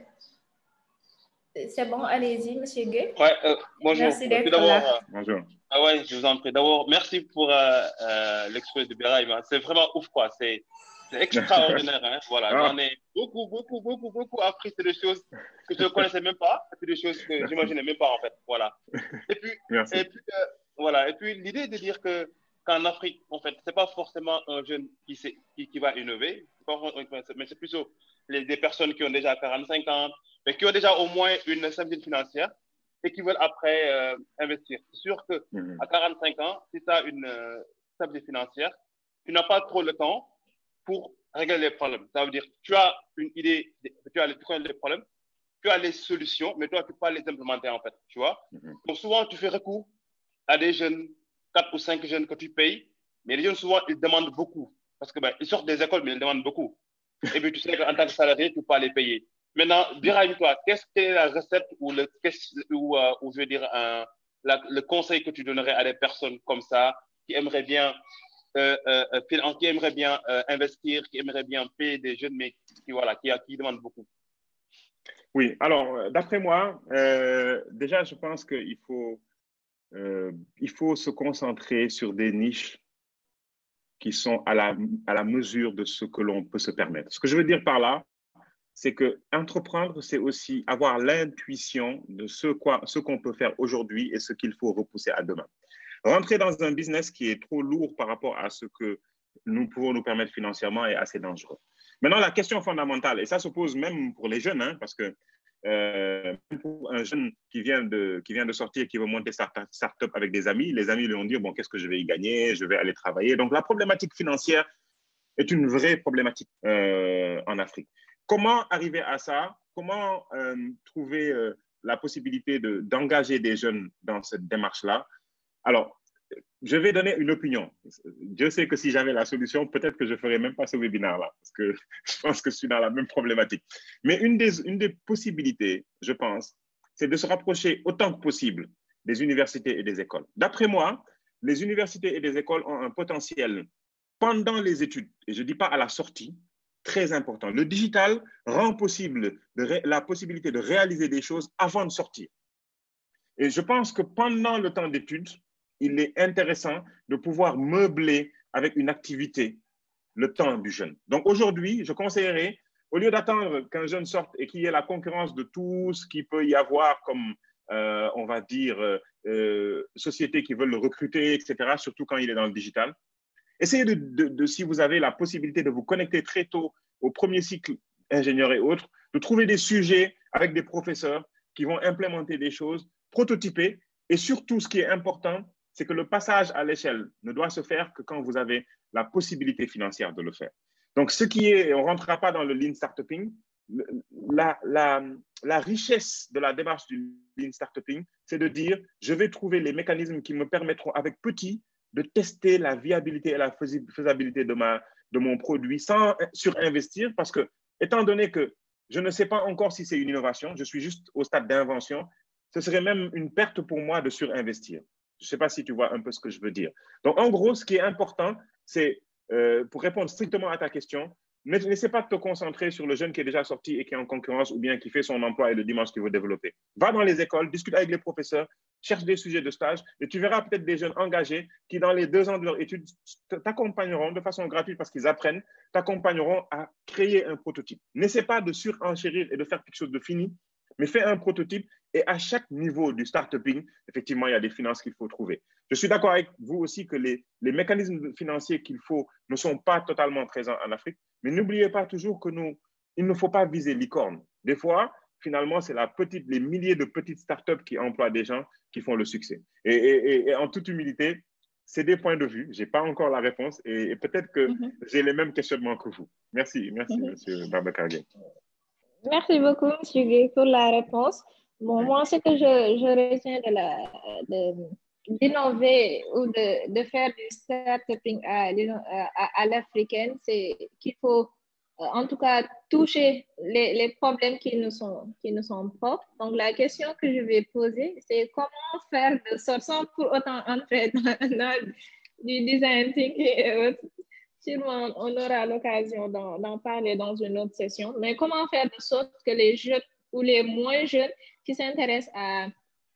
C'est bon, allez-y, M. Gueye. Ouais, euh, bonjour. Merci d'être là. là. Bonjour. Ah ouais, je vous en prie. D'abord, merci pour euh, euh, l'exposé de Beraïm. C'est vraiment ouf, quoi. C'est extraordinaire. Hein. Voilà, ah. J'en ai beaucoup, beaucoup, beaucoup, beaucoup appris. C'est des choses que je ne connaissais même pas. C'est des choses que j'imaginais même pas, en fait. Voilà. Et puis, merci. Et puis, euh, voilà. Et puis l'idée de dire que qu'en Afrique, en fait, c'est pas forcément un jeune qui, qui, qui va innover, pas, mais c'est plutôt les, des personnes qui ont déjà quarante-cinq ans, mais qui ont déjà au moins une stabilité financière et qui veulent après euh, investir. C'est sûr qu'à mm-hmm. quarante-cinq ans, si tu as une euh, stabilité financière, tu n'as pas trop le temps pour régler les problèmes. Ça veut dire tu as une idée, tu as les, tu connais les problèmes, tu as les solutions, mais toi, tu ne peux pas les implémenter en fait. Tu vois? Mm-hmm. Donc souvent, tu fais recours à des jeunes, quatre ou cinq jeunes que tu payes, mais les jeunes, souvent, ils demandent beaucoup. Parce qu'ils ben, sortent des écoles, mais ils demandent beaucoup. Et puis, tu sais qu'en tant que salarié, tu ne peux pas les payer. Maintenant, dis-moi, qu'est-ce que est la recette ou, le, ou, euh, ou je veux dire, un, la, le conseil que tu donnerais à des personnes comme ça, qui aimeraient bien, euh, euh, qui aimeraient bien euh, investir, qui aimeraient bien payer des jeunes, mais qui, voilà, qui, qui demandent beaucoup? Oui, alors, d'après moi, euh, déjà, je pense qu'il faut… Euh, il faut se concentrer sur des niches qui sont à la, à la mesure de ce que l'on peut se permettre. Ce que je veux dire par là, c'est que entreprendre, c'est aussi avoir l'intuition de ce quoi, ce qu'on peut faire aujourd'hui et ce qu'il faut repousser à demain. Rentrer dans un business qui est trop lourd par rapport à ce que nous pouvons nous permettre financièrement est assez dangereux. Maintenant, la question fondamentale, et ça se pose même pour les jeunes, hein, parce que Euh, pour un jeune qui vient, de, qui vient de sortir, qui veut monter sa start-up avec des amis, les amis lui ont dit, bon, qu'est-ce que je vais y gagner? Je vais aller travailler. Donc, la problématique financière est une vraie problématique euh, en Afrique. Comment arriver à ça? Comment euh, trouver euh, la possibilité de, d'engager des jeunes dans cette démarche-là? Alors, je vais donner une opinion. Dieu sait que si j'avais la solution, peut-être que je ne ferais même pas ce webinaire-là, parce que je pense que je suis dans la même problématique. Mais une des, une des possibilités, je pense, c'est de se rapprocher autant que possible des universités et des écoles. D'après moi, les universités et les écoles ont un potentiel pendant les études, et je ne dis pas à la sortie, très important. Le digital rend possible de la possibilité de réaliser des choses avant de sortir. Et je pense que pendant le temps d'études, il est intéressant de pouvoir meubler avec une activité le temps du jeune. Donc aujourd'hui, je conseillerais, au lieu d'attendre qu'un jeune sorte et qu'il y ait la concurrence de tout ce qu'il peut y avoir comme, euh, on va dire, euh, euh, sociétés qui veulent le recruter, et cetera, surtout quand il est dans le digital. Essayez de, de, de, si vous avez la possibilité de vous connecter très tôt au premier cycle ingénieur et autres, de trouver des sujets avec des professeurs qui vont implémenter des choses, prototyper. Et surtout, ce qui est important, c'est que le passage à l'échelle ne doit se faire que quand vous avez la possibilité financière de le faire. Donc, ce qui est, on ne rentrera pas dans le lean startupping, la, la, la richesse de la démarche du lean startupping, c'est de dire, je vais trouver les mécanismes qui me permettront, avec petit, de tester la viabilité et la faisabilité de, ma, de mon produit sans surinvestir, parce que, étant donné que je ne sais pas encore si c'est une innovation, je suis juste au stade d'invention, ce serait même une perte pour moi de surinvestir. Je ne sais pas si tu vois un peu ce que je veux dire. Donc, en gros, ce qui est important, c'est, euh, pour répondre strictement à ta question, ne laissez pas te concentrer sur le jeune qui est déjà sorti et qui est en concurrence ou bien qui fait son emploi et le dimanche qu'il veut développer. Va dans les écoles, discute avec les professeurs, cherche des sujets de stage et tu verras peut-être des jeunes engagés qui, dans les deux ans de leur étude, t'accompagneront de façon gratuite parce qu'ils apprennent, t'accompagneront à créer un prototype. N'essaie pas de surenchérir et de faire quelque chose de fini, mais fais un prototype et à chaque niveau du startupping, effectivement, il y a des finances qu'il faut trouver. Je suis d'accord avec vous aussi que les, les mécanismes financiers qu'il faut ne sont pas totalement présents en Afrique, mais n'oubliez pas toujours que nous, il ne faut pas viser licorne. Des fois, finalement, c'est la petite, les milliers de petites startups qui emploient des gens qui font le succès. Et, et, et en toute humilité, c'est des points de vue. Je n'ai pas encore la réponse et, et peut-être que mm-hmm. j'ai les mêmes questionnements que vous. Merci, merci, mm-hmm. M. Babacar Gueye. Merci beaucoup, M. Gueye, pour la réponse. Bon, oui. Moi, ce que je, je retiens de la, de, d'innover ou de, de faire du startupping à, à, à l'africaine, c'est qu'il faut en tout cas toucher les, les problèmes qui nous, sont, qui nous sont propres. Donc, la question que je vais poser, c'est comment faire de sorte, sans pour autant entrer dans, dans du design thinking et autres. Sûrement, on aura l'occasion d'en, d'en parler dans une autre session, mais comment faire de sorte que les jeunes ou les moins jeunes qui s'intéressent à,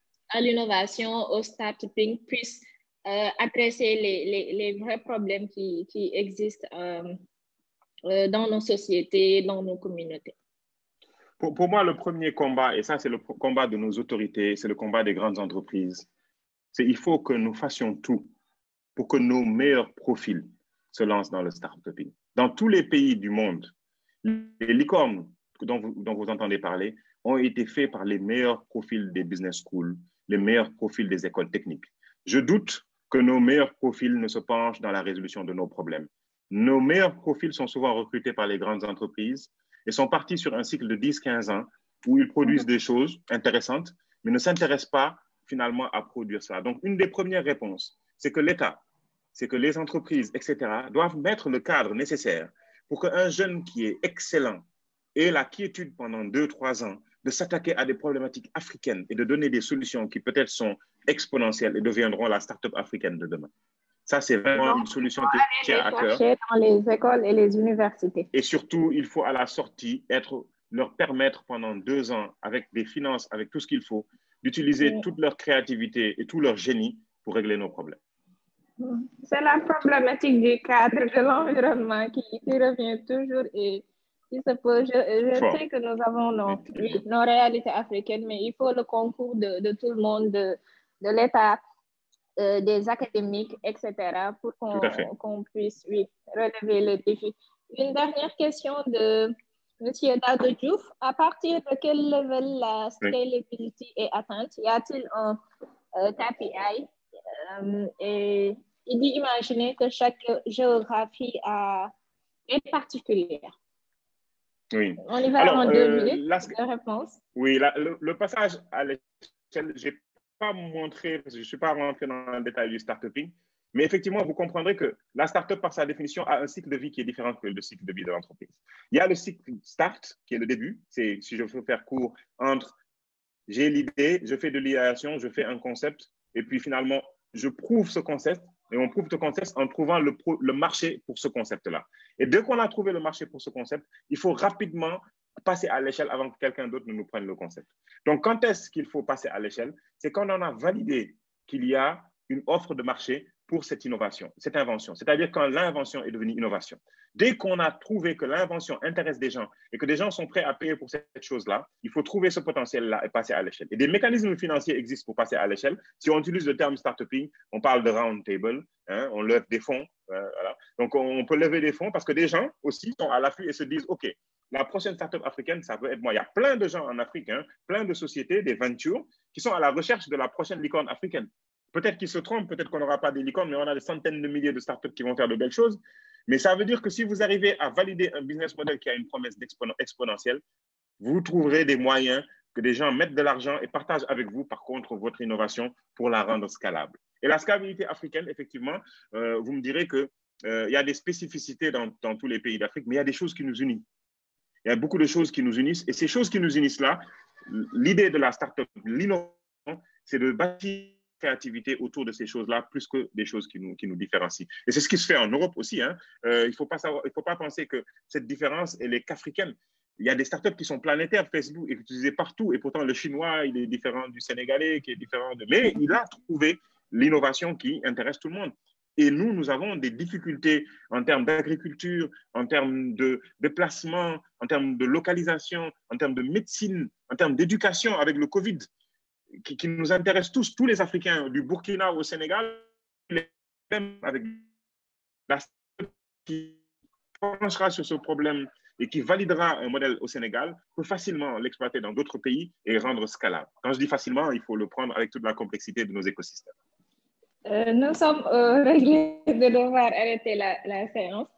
à l'innovation, au startupping, puissent euh, adresser les, les, les vrais problèmes qui, qui existent euh, euh, dans nos sociétés, dans nos communautés. Pour, pour moi, le premier combat, et ça c'est le combat de nos autorités, c'est le combat des grandes entreprises, c'est qu'il faut que nous fassions tout pour que nos meilleurs profils se lancent dans le startupping. Dans tous les pays du monde, les licornes dont vous, dont vous entendez parler ont été faits par les meilleurs profils des business schools, les meilleurs profils des écoles techniques. Je doute que nos meilleurs profils ne se penchent dans la résolution de nos problèmes. Nos meilleurs profils sont souvent recrutés par les grandes entreprises et sont partis sur un cycle de dix à quinze ans où ils produisent des choses intéressantes, mais ne s'intéressent pas finalement à produire ça. Donc, une des premières réponses, c'est que l'État, c'est que les entreprises, et cetera, doivent mettre le cadre nécessaire pour qu'un jeune qui est excellent ait la quiétude pendant deux, trois ans de s'attaquer à des problématiques africaines et de donner des solutions qui peut-être sont exponentielles et deviendront la start-up africaine de demain. Ça, c'est vraiment une solution qui tient à cœur. Dans les écoles et les universités. Et surtout, il faut à la sortie être, leur permettre pendant deux ans, avec des finances, avec tout ce qu'il faut, d'utiliser oui. toute leur créativité et tout leur génie pour régler nos problèmes. C'est la problématique du cadre de l'environnement qui, qui revient toujours et qui se pose. Je, je sais que nous avons nos, oui, nos réalités africaines, mais il faut le concours de, de tout le monde, de, de l'État, euh, des académiques, et cetera, pour qu'on, qu'on puisse oui, relever le défi. Une dernière question de M. Daouda Diouf. À partir de quel level la scalability oui. est atteinte? Y a-t-il un euh, K P I? Euh, et il dit imaginer que chaque géographie a, est particulière. Oui. On y va Alors, en euh, deux minutes la, de réponse. Oui, la, le, le passage à l'échelle, je n'ai pas montré, parce que je ne suis pas rentré dans le détail du startupping, mais effectivement, vous comprendrez que la startup, par sa définition, a un cycle de vie qui est différent que le cycle de vie de l'entreprise. Il y a le cycle start, qui est le début, c'est, si je veux faire court, entre j'ai l'idée, je fais de l'idéation, je fais un concept, et puis finalement, je prouve ce concept, et on prouve ce concept en trouvant le, pro, le marché pour ce concept-là. Et dès qu'on a trouvé le marché pour ce concept, il faut rapidement passer à l'échelle avant que quelqu'un d'autre ne nous prenne le concept. Donc, quand est-ce qu'il faut passer à l'échelle? C'est quand on a validé qu'il y a une offre de marché pour cette innovation, cette invention. C'est-à-dire quand l'invention est devenue innovation. Dès qu'on a trouvé que l'invention intéresse des gens et que des gens sont prêts à payer pour cette chose-là, il faut trouver ce potentiel-là et passer à l'échelle. Et des mécanismes financiers existent pour passer à l'échelle. Si on utilise le terme start-uping, on parle de round table, hein, on lève des fonds. Euh, voilà. Donc, on peut lever des fonds parce que des gens aussi sont à l'affût et se disent, OK, la prochaine start-up africaine, ça peut être moi. Il y a plein de gens en Afrique, hein, plein de sociétés, des ventures, qui sont à la recherche de la prochaine licorne africaine. Peut-être qu'ils se trompent, peut-être qu'on n'aura pas des licornes, mais on a des centaines de milliers de startups qui vont faire de belles choses. Mais ça veut dire que si vous arrivez à valider un business model qui a une promesse exponentielle, vous trouverez des moyens que des gens mettent de l'argent et partagent avec vous, par contre, votre innovation pour la rendre scalable. Et la scalabilité africaine, effectivement, euh, vous me direz qu'il euh, y a des spécificités dans, dans tous les pays d'Afrique, mais il y a des choses qui nous unissent. Il y a beaucoup de choses qui nous unissent. Et ces choses qui nous unissent là, l'idée de la start-up, l'innovation, c'est de bâtir créativité autour de ces choses-là, plus que des choses qui nous, qui nous différencient. Et c'est ce qui se fait en Europe aussi. Hein. Euh, il ne faut pas savoir, il faut pas penser que cette différence, elle est qu'africaine. Il y a des startups qui sont planétaires, Facebook est utilisé partout, et pourtant le chinois, il est différent du sénégalais, qui est différent de... Mais il a trouvé l'innovation qui intéresse tout le monde. Et nous, nous avons des difficultés en termes d'agriculture, en termes de déplacement, en termes de localisation, en termes de médecine, en termes d'éducation avec le Covid. Qui, qui nous intéresse tous, tous les Africains, du Burkina au Sénégal, même avec la qui penchera sur ce problème et qui validera un modèle au Sénégal, peut facilement l'exploiter dans d'autres pays et rendre scalable. Quand je dis facilement, il faut le prendre avec toute la complexité de nos écosystèmes. Euh, nous sommes euh, réglés de devoir arrêter la, la séance.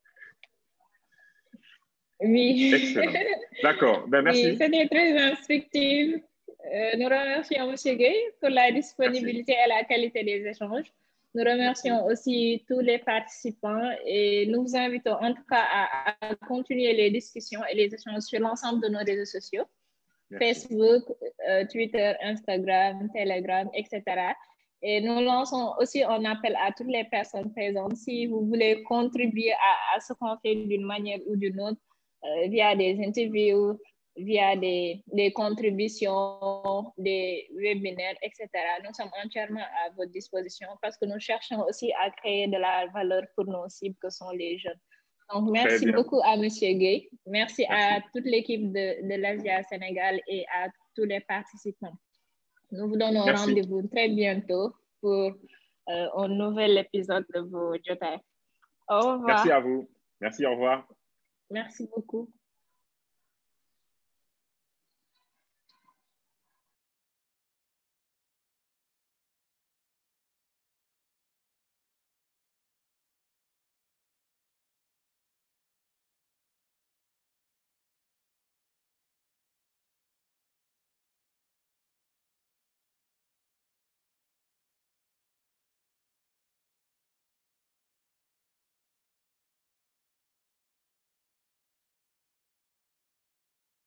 Oui. Excellent. D'accord. Ben, merci. Oui, c'était très instructif. Euh, nous remercions M. Gueye pour la disponibilité Merci. Et la qualité des échanges. Nous remercions Merci. Aussi tous les participants et nous vous invitons en tout cas à, à continuer les discussions et les échanges sur l'ensemble de nos réseaux sociaux. Merci. Facebook, euh, Twitter, Instagram, Telegram, et cetera. Et nous lançons aussi un appel à toutes les personnes présentes. Si vous voulez contribuer à, à ce qu'on fait d'une manière ou d'une autre, euh, via des interviews, via des, des contributions, des webinaires, et cetera. Nous sommes entièrement à votre disposition parce que nous cherchons aussi à créer de la valeur pour nos cibles que sont les jeunes. Donc, merci beaucoup à M. Gueye. Merci, merci à toute l'équipe de, de l'Asia Sénégal et à tous les participants. Nous vous donnons rendez-vous très bientôt pour euh, un nouvel épisode de vos Jotaay. Au revoir. Merci à vous. Merci, au revoir. Merci beaucoup.